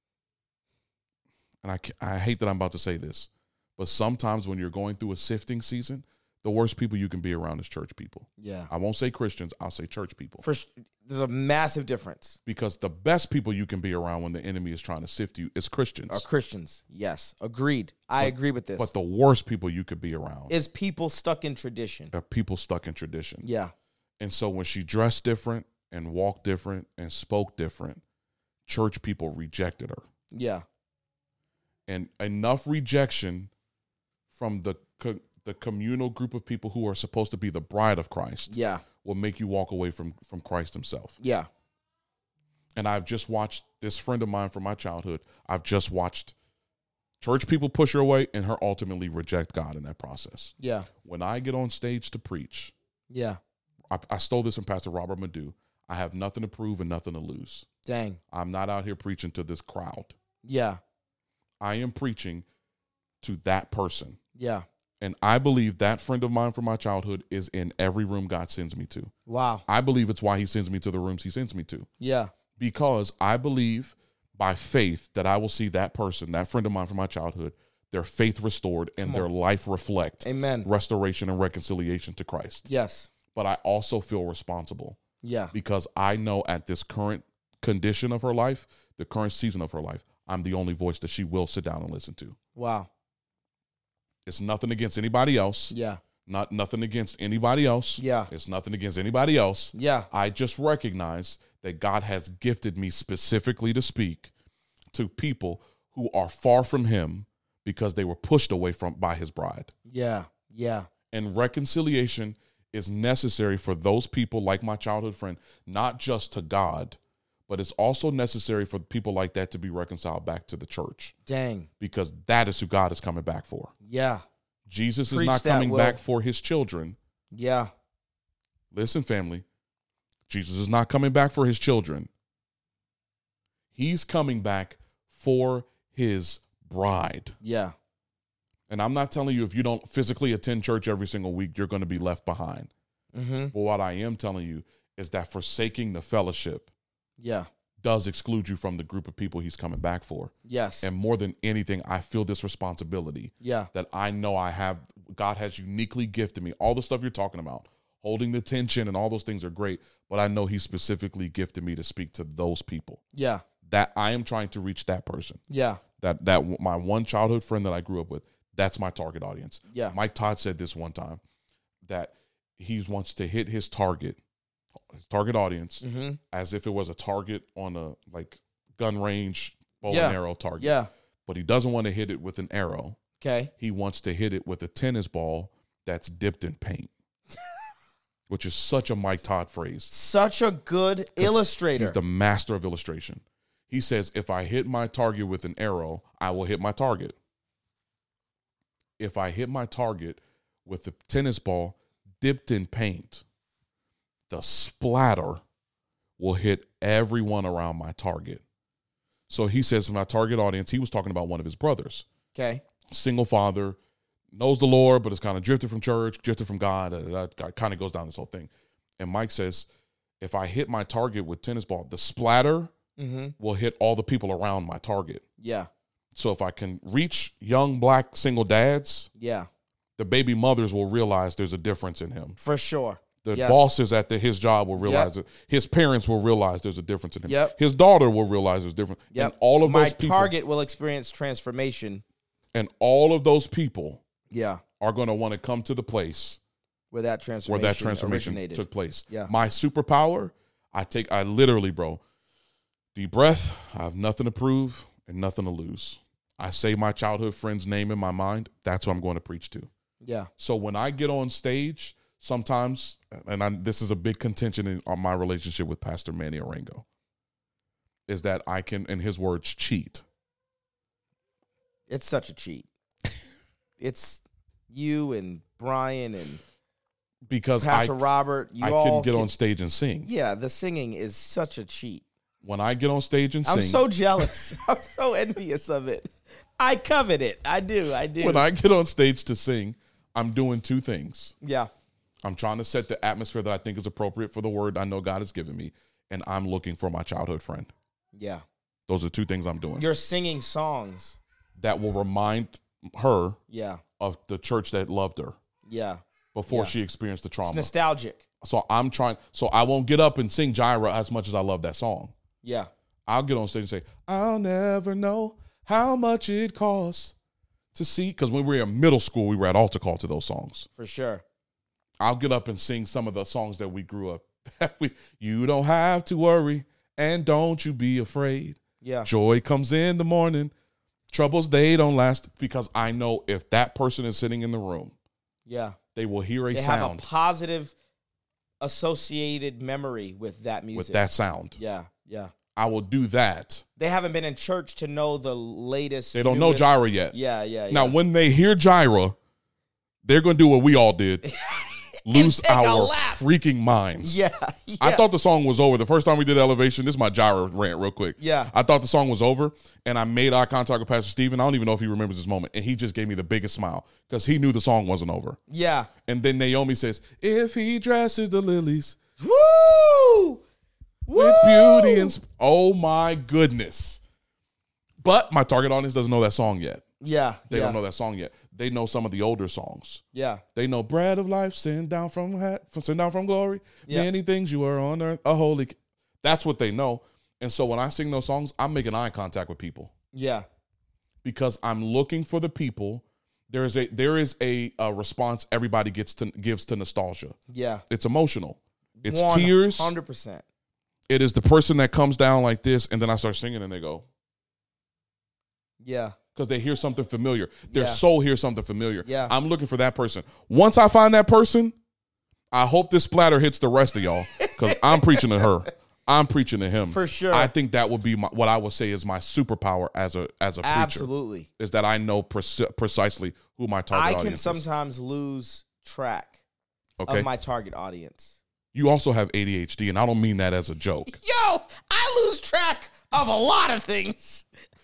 and I, I hate that I'm about to say this, but sometimes when you're going through a sifting season, the worst people you can be around is church people. Yeah. I won't say Christians, I'll say church people. For, there's a massive difference. Because the best people you can be around when the enemy is trying to sift you is Christians. Are Christians. Yes. Agreed. I agree with this. But the worst people you could be around is people stuck in tradition. are people stuck in tradition. Yeah. And so when she dressed different and walked different and spoke different, church people rejected her. Yeah. And enough rejection from the co- the communal group of people who are supposed to be the bride of Christ Yeah. will make you walk away from, from Christ himself. Yeah. And I've just watched this friend of mine from my childhood. I've just watched church people push her away and her ultimately reject God in that process. Yeah. When I get on stage to preach, Yeah. I, I stole this from Pastor Robert Madu. I have nothing to prove and nothing to lose. Dang. I'm not out here preaching to this crowd. Yeah. I am preaching to that person. Yeah. And I believe that friend of mine from my childhood is in every room God sends me to. Wow. I believe it's why he sends me to the rooms he sends me to. Yeah. Because I believe by faith that I will see that person, that friend of mine from my childhood, their faith restored and their life reflect Amen. restoration and reconciliation to Christ. Yes. But I also feel responsible Yeah. because I know at this current condition of her life, the current season of her life, I'm the only voice that she will sit down and listen to. Wow. It's nothing against anybody else. Yeah. Not nothing against anybody else. Yeah. It's nothing against anybody else. Yeah. I just recognize that God has gifted me specifically to speak to people who are far from him because they were pushed away from by his bride. Yeah. Yeah. And reconciliation is necessary for those people like my childhood friend, not just to God, but it's also necessary for people like that to be reconciled back to the church. Dang. Because that is who God is coming back for. Yeah. Jesus Preach is not that, coming Will. back for his children. Yeah. Listen, family, Jesus is not coming back for his children. He's coming back for his bride. Yeah. And I'm not telling you if you don't physically attend church every single week, you're going to be left behind. Mm-hmm. But what I am telling you is that forsaking the fellowship Yeah. does exclude you from the group of people he's coming back for. Yes. And more than anything, I feel this responsibility Yeah. that I know I have. God has uniquely gifted me. All the stuff you're talking about, holding the tension and all those things are great, but I know he specifically gifted me to speak to those people. Yeah. That I am trying to reach that person. Yeah. That that my one childhood friend that I grew up with, that's my target audience. Yeah. Mike Todd said this one time, that he wants to hit his target, his target audience, Mm-hmm. as if it was a target on a like gun range bow Yeah. and arrow target. Yeah. But he doesn't want to hit it with an arrow. Okay. He wants to hit it with a tennis ball that's dipped in paint, which is such a Mike Todd phrase. Such a good illustrator. He's the master of illustration. He says, if I hit my target with an arrow, I will hit my target. If I hit my target with a tennis ball dipped in paint, the splatter will hit everyone around my target. So he says to my target audience, he was talking about one of his brothers. Okay. Single father, knows the Lord, but is kind of drifted from church, drifted from God. That kind of goes down this whole thing. And Mike says, if I hit my target with tennis ball, the splatter Mm-hmm. will hit all the people around my target. Yeah. So if I can reach young black single dads, Yeah. the baby mothers will realize there's a difference in him. For sure. The Yes. bosses at the, his job will realize Yep. it. His parents will realize there's a difference in him. Yep. His daughter will realize there's difference. Yep. And all of My those people, target will experience transformation. and all of those people Yeah. are going to want to come to the place Where that transformation, where that transformation originated. took place. Yeah. My superpower, I take, I literally, bro, deep breath. I have nothing to prove and nothing to lose. I say my childhood friend's name in my mind. That's who I'm going to preach to. Yeah. So when I get on stage, sometimes, and I, this is a big contention in on my relationship with Pastor Manny Arango, is that I can, in his words, cheat. It's such a cheat. It's you and Brian and Because Pastor I, Robert. You I all can get can- on stage and sing. Yeah, the singing is such a cheat. When I get on stage and I'm sing, so jealous. I'm so envious of it. I covet it. I do. I do. when I get on stage to sing, I'm doing two things. yeah. I'm trying to set the atmosphere that I think is appropriate for the word I know God has given me, and I'm looking for my childhood friend. Yeah. Those are two things I'm doing You're singing songs. that will remind her Yeah. of the church that loved her Yeah. before Yeah. she experienced the It's trauma. nostalgic. So I'm trying, so I won't get up and sing Gyra as much as I love that song. Yeah. I'll get on stage and say, I'll never know how much it costs to see, because when we were in middle school, we were at altar call to those songs. For sure. I'll get up and sing some of the songs that we grew up. we, you don't have to worry, and don't you be afraid. Yeah. Joy comes in the morning. Troubles, they don't last, because I know if that person is sitting in the room, Yeah. they will hear a They have a sound positive associated memory with that music. with that sound. Yeah. Yeah. I will do that. They haven't been in church to know the latest. They don't know newest- Gyra yet. Yeah. Yeah. yeah. Now, when they hear Gyra, they're going to do what we all did. Lose take a our lap. freaking minds. Yeah. yeah. I thought the song was over. The first time we did Elevation, this is my Gyra rant real quick. Yeah. I thought the song was over, and I made eye contact with Pastor Stephen. I don't even know if he remembers this moment, and he just gave me the biggest smile because he knew the song wasn't over. Yeah. And then Naomi says, if he dresses the lilies Woo! with beauty and... Sp- oh, my goodness. But my target audience doesn't know that song yet. Yeah. They yeah. don't know that song yet. They know some of the older songs. Yeah. They know bread of life, send down from ha- send down from glory. Yeah. Many things you are on earth, a holy. That's what they know. And so when I sing those songs, I'm making eye contact with people Yeah. because I'm looking for the people. There is a there is a, a response everybody gets to gives to nostalgia. Yeah. It's emotional. It's tears. one hundred percent. It is the person that comes down like this, and then I start singing, and they go, Yeah. because they hear something familiar. Their Yeah. soul hears something familiar. Yeah. I'm looking for that person. Once I find that person, I hope this splatter hits the rest of y'all because I'm preaching to her. I'm preaching to him. For sure. I think that would be my, what I would say is my superpower as a as a preacher. Absolutely. Is that I know preci- precisely who my target I can audience is. sometimes lose track Okay. of my target audience. You also have A D H D, and I don't mean that as a joke. Yo, I lose track of a lot of things.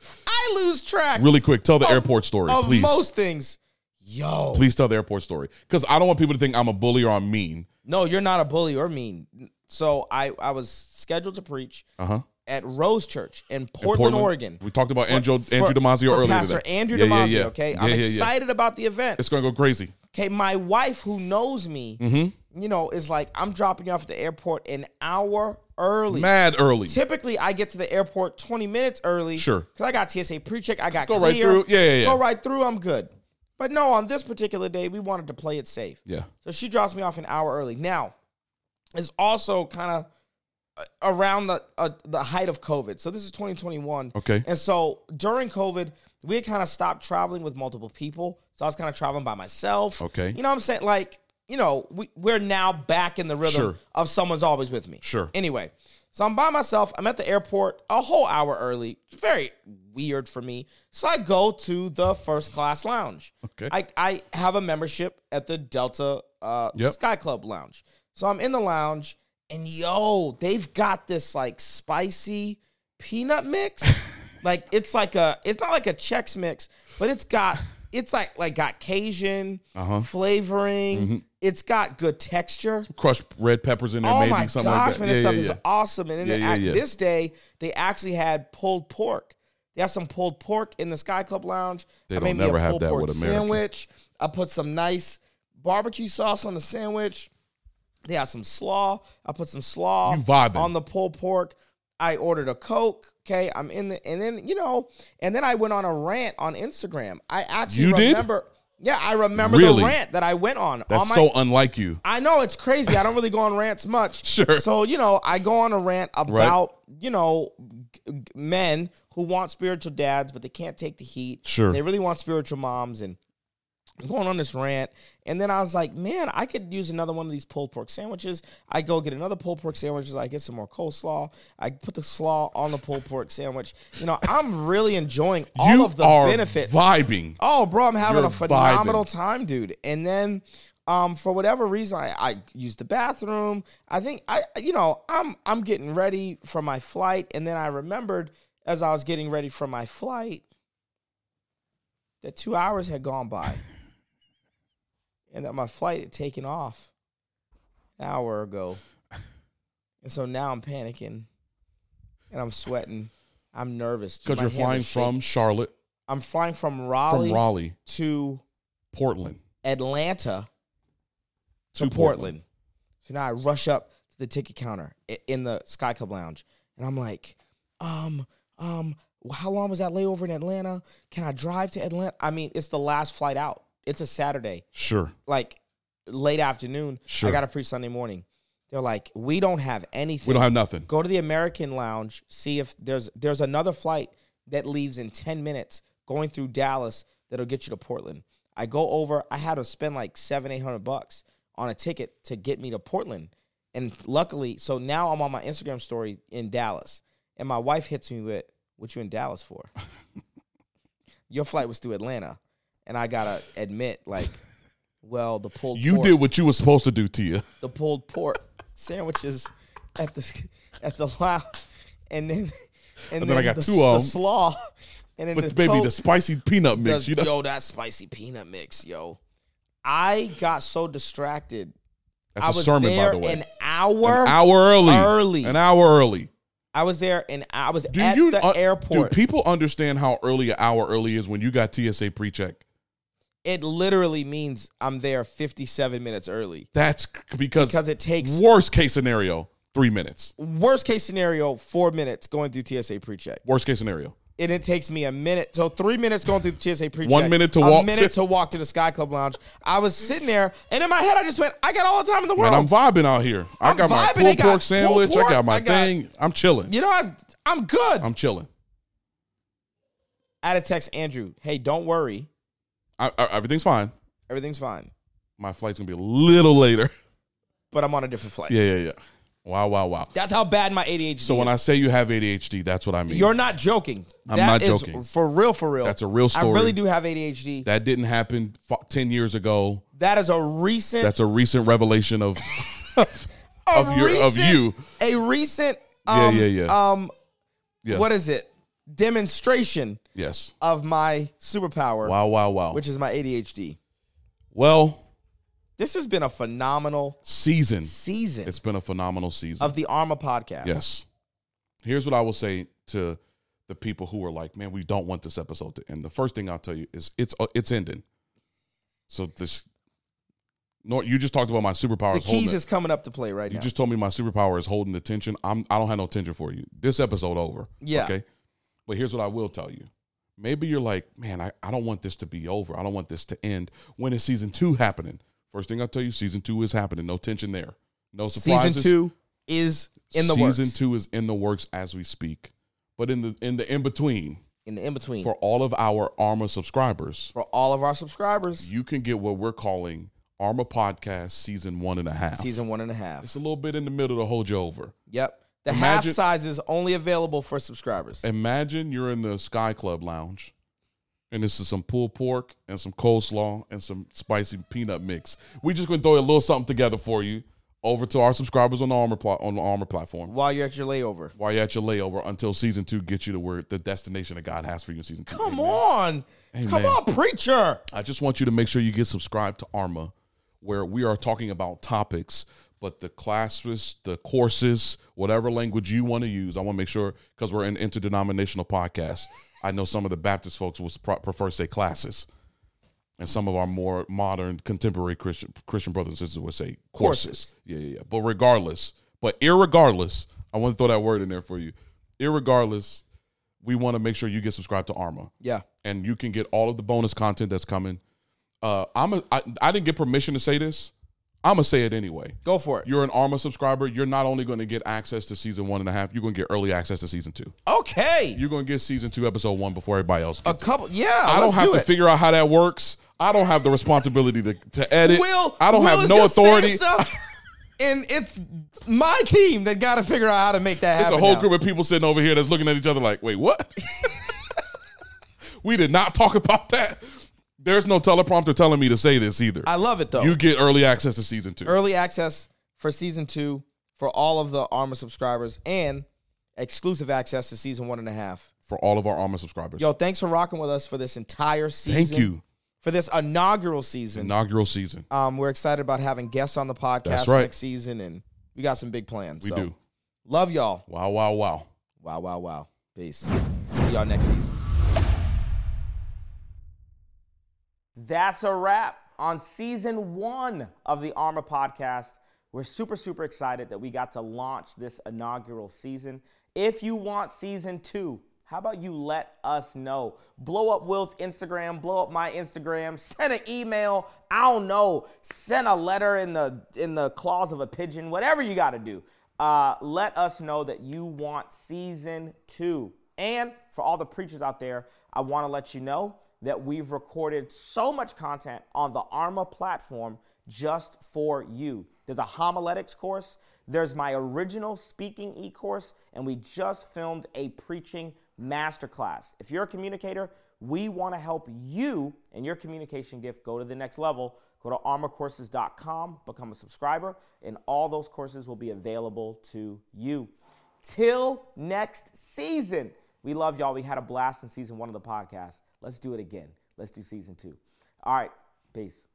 I lose track Really quick, tell the of, airport story, of please. most things. Yo. Please tell the airport story. Because I don't want people to think I'm a bully or I'm mean. No, you're not a bully or mean. So I, I was scheduled to preach Uh-huh. at Rose Church in In Portland, Oregon. We talked about For- Andrew, for- Andrew Damasio for earlier Pastor today. Andrew Yeah, Damasio, yeah, yeah. okay? Yeah, I'm yeah, yeah. excited about the event. It's going to go crazy. Okay, my wife who knows me, Mm-hmm. you know, is like, I'm dropping you off at the airport an hour early. Mad early. Typically, I get to the airport twenty minutes early. Sure. Because I got T S A pre-check. I got Go clear. right through. Yeah, yeah, yeah. Go right through. I'm good. But no, on this particular day, we wanted to play it safe. Yeah. So she drops me off an hour early. Now, it's also kind of around the uh, the height of COVID. So this is twenty twenty-one. Okay. And so during COVID, we had kind of stopped traveling with multiple people. So I was kind of traveling by myself. Okay. You know what I'm saying? Like, you know, we, we're now back in the rhythm Sure. of someone's always with me. Sure. Anyway, so I'm by myself. I'm at the airport a whole hour early. Very weird for me. So I go to the first class lounge. Okay. I, I have a membership at the Delta uh, Yep. Sky Club lounge. So I'm in the lounge, and yo, they've got this like spicy peanut mix. Like it's like a, it's not like a Chex mix, but it's got, it's like like got Cajun Uh-huh. flavoring. Mm-hmm. It's got good texture. Crushed red peppers in there, Oh maybe my something gosh, like that. man, yeah, this stuff yeah, is yeah. awesome. And then Yeah, they yeah, act- yeah. this day, they actually had pulled pork. They have some pulled pork in the Sky Club Lounge. They I don't made me never a have pulled that pork with American. sandwich. I put some nice barbecue sauce on the sandwich. They had some slaw. I put some slaw You vibing. on the pulled pork. I ordered a Coke. Okay, I'm in the, and then, you know, and then I went on a rant on Instagram. I actually You did? remember. Yeah, I remember Really? the rant that I went on. That's on my, so unlike you. I know it's crazy. I don't really go on rants much. Sure. So, you know, I go on a rant about, you know, g- g- men who want spiritual dads, but they can't take the heat. Sure. They really want spiritual moms. And I'm going on this rant. And then I was like, man, I could use another one of these pulled pork sandwiches. I go get another pulled pork sandwich. I get some more coleslaw. I put the slaw on the pulled pork sandwich. You know, I'm really enjoying all you of the are benefits. vibing. Oh, bro, I'm having You're a phenomenal vibing. time, dude. And then, um, for whatever reason, I, I used the bathroom. I think I, you know, I'm I'm getting ready for my flight, and then I remembered as I was getting ready for my flight that two hours had gone by, and that my flight had taken off an hour ago, and so now I'm panicking, and I'm sweating, I'm nervous Because My you're hands flying are shaking. from Charlotte, I'm flying from Raleigh, from Raleigh, to Portland. Atlanta to To Portland. Portland. So now I rush up to the ticket counter i- in the Sky Club Lounge, and I'm like, um, um, how long was that layover in Atlanta? Can I drive to Atlanta? I mean, it's the last flight out. It's a Saturday, Sure. like late afternoon. Sure. I got to pre Sunday morning. They're like, we don't have anything. We don't have nothing. Go to the American Lounge, see if there's there's another flight that leaves in ten minutes going through Dallas that'll get you to Portland. I go over, I had to spend like seven, eight hundred bucks on a ticket to get me to Portland. And luckily, so now I'm on my Instagram story in Dallas. And my wife hits me with, what you in Dallas for? Your flight was through Atlanta. And I gotta admit, like, well, the pulled You pork, did what you were supposed to do, Tia. the pulled pork sandwiches at the at the lounge, and then and, And then I got the, two of the 'em. slaw, and then But the baby, Coke, the spicy peanut mix, the- you know. yo, that spicy peanut mix, yo. I got so distracted. That's I a was sermon, there by the way. an hour, An hour early. early. An hour early. I was there, and I was Do at you the uh, airport. Do people understand how early an hour early is when you got T S A pre-check? It literally means I'm there fifty-seven minutes early. That's c- because, Because it takes- worst case scenario, three minutes. Worst case scenario, four minutes going through T S A pre-check. Worst case scenario. And it takes me a minute. So three minutes going through the T S A pre-check. One minute to a walk A minute to- to walk to the Sky Club Lounge. I was sitting there, and in my head, I just went, I got all the time in the world. Man, I'm vibing out here. I I'm got my vibing. They pulled got pork pulled sandwich. pork. I got my I got- thing. I'm chilling. you know, I'm, I'm good. I'm chilling. I had to text Andrew, hey, don't worry. I, I, everything's fine. Everything's fine. My flight's going to be a little later. But I'm on a different flight. Yeah, yeah, yeah. Wow, wow, wow. That's how bad my A D H D So is. when I say you have A D H D, that's what I mean. You're not joking. I'm That not is joking. For real, for real. That's a real story. I really do have A D H D. That didn't happen f- ten years ago. That is a recent. That's a recent revelation of of, a of your of recent- you. A recent. Yeah, Um, yeah, yeah. Um, Yeah. What is it? Demonstration Yes. of my superpower, Wow, wow, wow. which is my A D H D. Well, This has been a phenomenal season. season It's been a phenomenal season. of the Arma podcast. Yes. Here's what I will say to the people who are like, man, we don't want this episode to end. The first thing I'll tell you is it's uh, it's ending. So this, no, you just talked about my superpower. The is holding keys it. is coming up to play right You now. just told me my superpower is holding the tension. I'm I don't have no tension for you. This episode over. Yeah. Okay. But here's what I will tell you. Maybe you're like, man, I, I don't want this to be over. I don't want this to end. When is season two happening? First thing I'll tell you, season two is happening. No tension there. No surprises. Season two is in the Season works. two is in the works as we speak. But in the in the in between, In the in between. for all of our Arma subscribers, For all of our subscribers, you can get what we're calling Arma Podcast Season One and a Half. season one and a half. It's a little bit in the middle to hold you over. Yep. The half Imagine- size is only available for subscribers. Imagine you're in the Sky Club Lounge, and this is some pulled pork and some coleslaw and some spicy peanut mix. We just gonna throw a little something together for you over to our subscribers on the Armor pla- on the Armor platform While you're at your layover. while you're at your layover until season two gets you to where the destination that God has for you in season two. Come Amen. on. Amen. Come on, preacher. I just want you to make sure you get subscribed to Arma, where we are talking about topics, but the classes, the courses, whatever language you want to use, I want to make sure, because we're an interdenominational podcast. I know some of the Baptist folks would pro- prefer to say classes, and some of our more modern, contemporary Christian Christian brothers and sisters would say courses. Courses. Yeah, yeah, yeah. But regardless, but irregardless, I want to throw that word in there for you. Irregardless, we want to make sure you get subscribed to Arma. Yeah. And you can get all of the bonus content that's coming. Uh, I'm a, I, I didn't get permission to say this. I'm gonna say it anyway. Go for it. You're an Arma subscriber. You're not only going to get access to season one and a half. You're going to get early access to season two. Okay. You're going to get season two, episode one before everybody else. A Gets it. couple. Yeah. I don't let's have do to it. figure out how that works. I don't have the responsibility to, to edit. Will, I don't Will have is no just saying authority. stuff, and it's my team that got to figure out how to make that It's happen. a whole now. group of people sitting over here that's looking at each other like, wait, what? We did not talk about that. There's no teleprompter telling me to say this either. I love it though. You get early access to season two. Early access for season two for all of the Arma subscribers and exclusive access to season one and a half. For all of our Arma subscribers. Yo, thanks for rocking with us for this entire season. Thank you. For this inaugural season. Inaugural season. Um, we're excited about having guests on the podcast That's right. next season, and we got some big plans. We So, do. Love y'all. Wow, wow, wow. Wow, wow, wow. Peace. See y'all next season. That's a wrap on season one of the Arma podcast. We're super, super excited that we got to launch this inaugural season. If you want season two, how about you let us know? Blow up Will's Instagram, blow up my Instagram, send an email, I don't know, send a letter in the in the claws of a pigeon, whatever you got to do. Uh, let us know that you want season two. And for all the preachers out there, I want to let you know that we've recorded so much content on the Arma platform just for you. There's a homiletics course, there's my original speaking e-course, and we just filmed a preaching masterclass. If you're a communicator, we want to help you and your communication gift go to the next level. Go to armor courses dot com, become a subscriber, and all those courses will be available to you. Till next season. We love y'all. We had a blast in season one of the podcast. Let's do it again. Let's do season two. All right. Peace.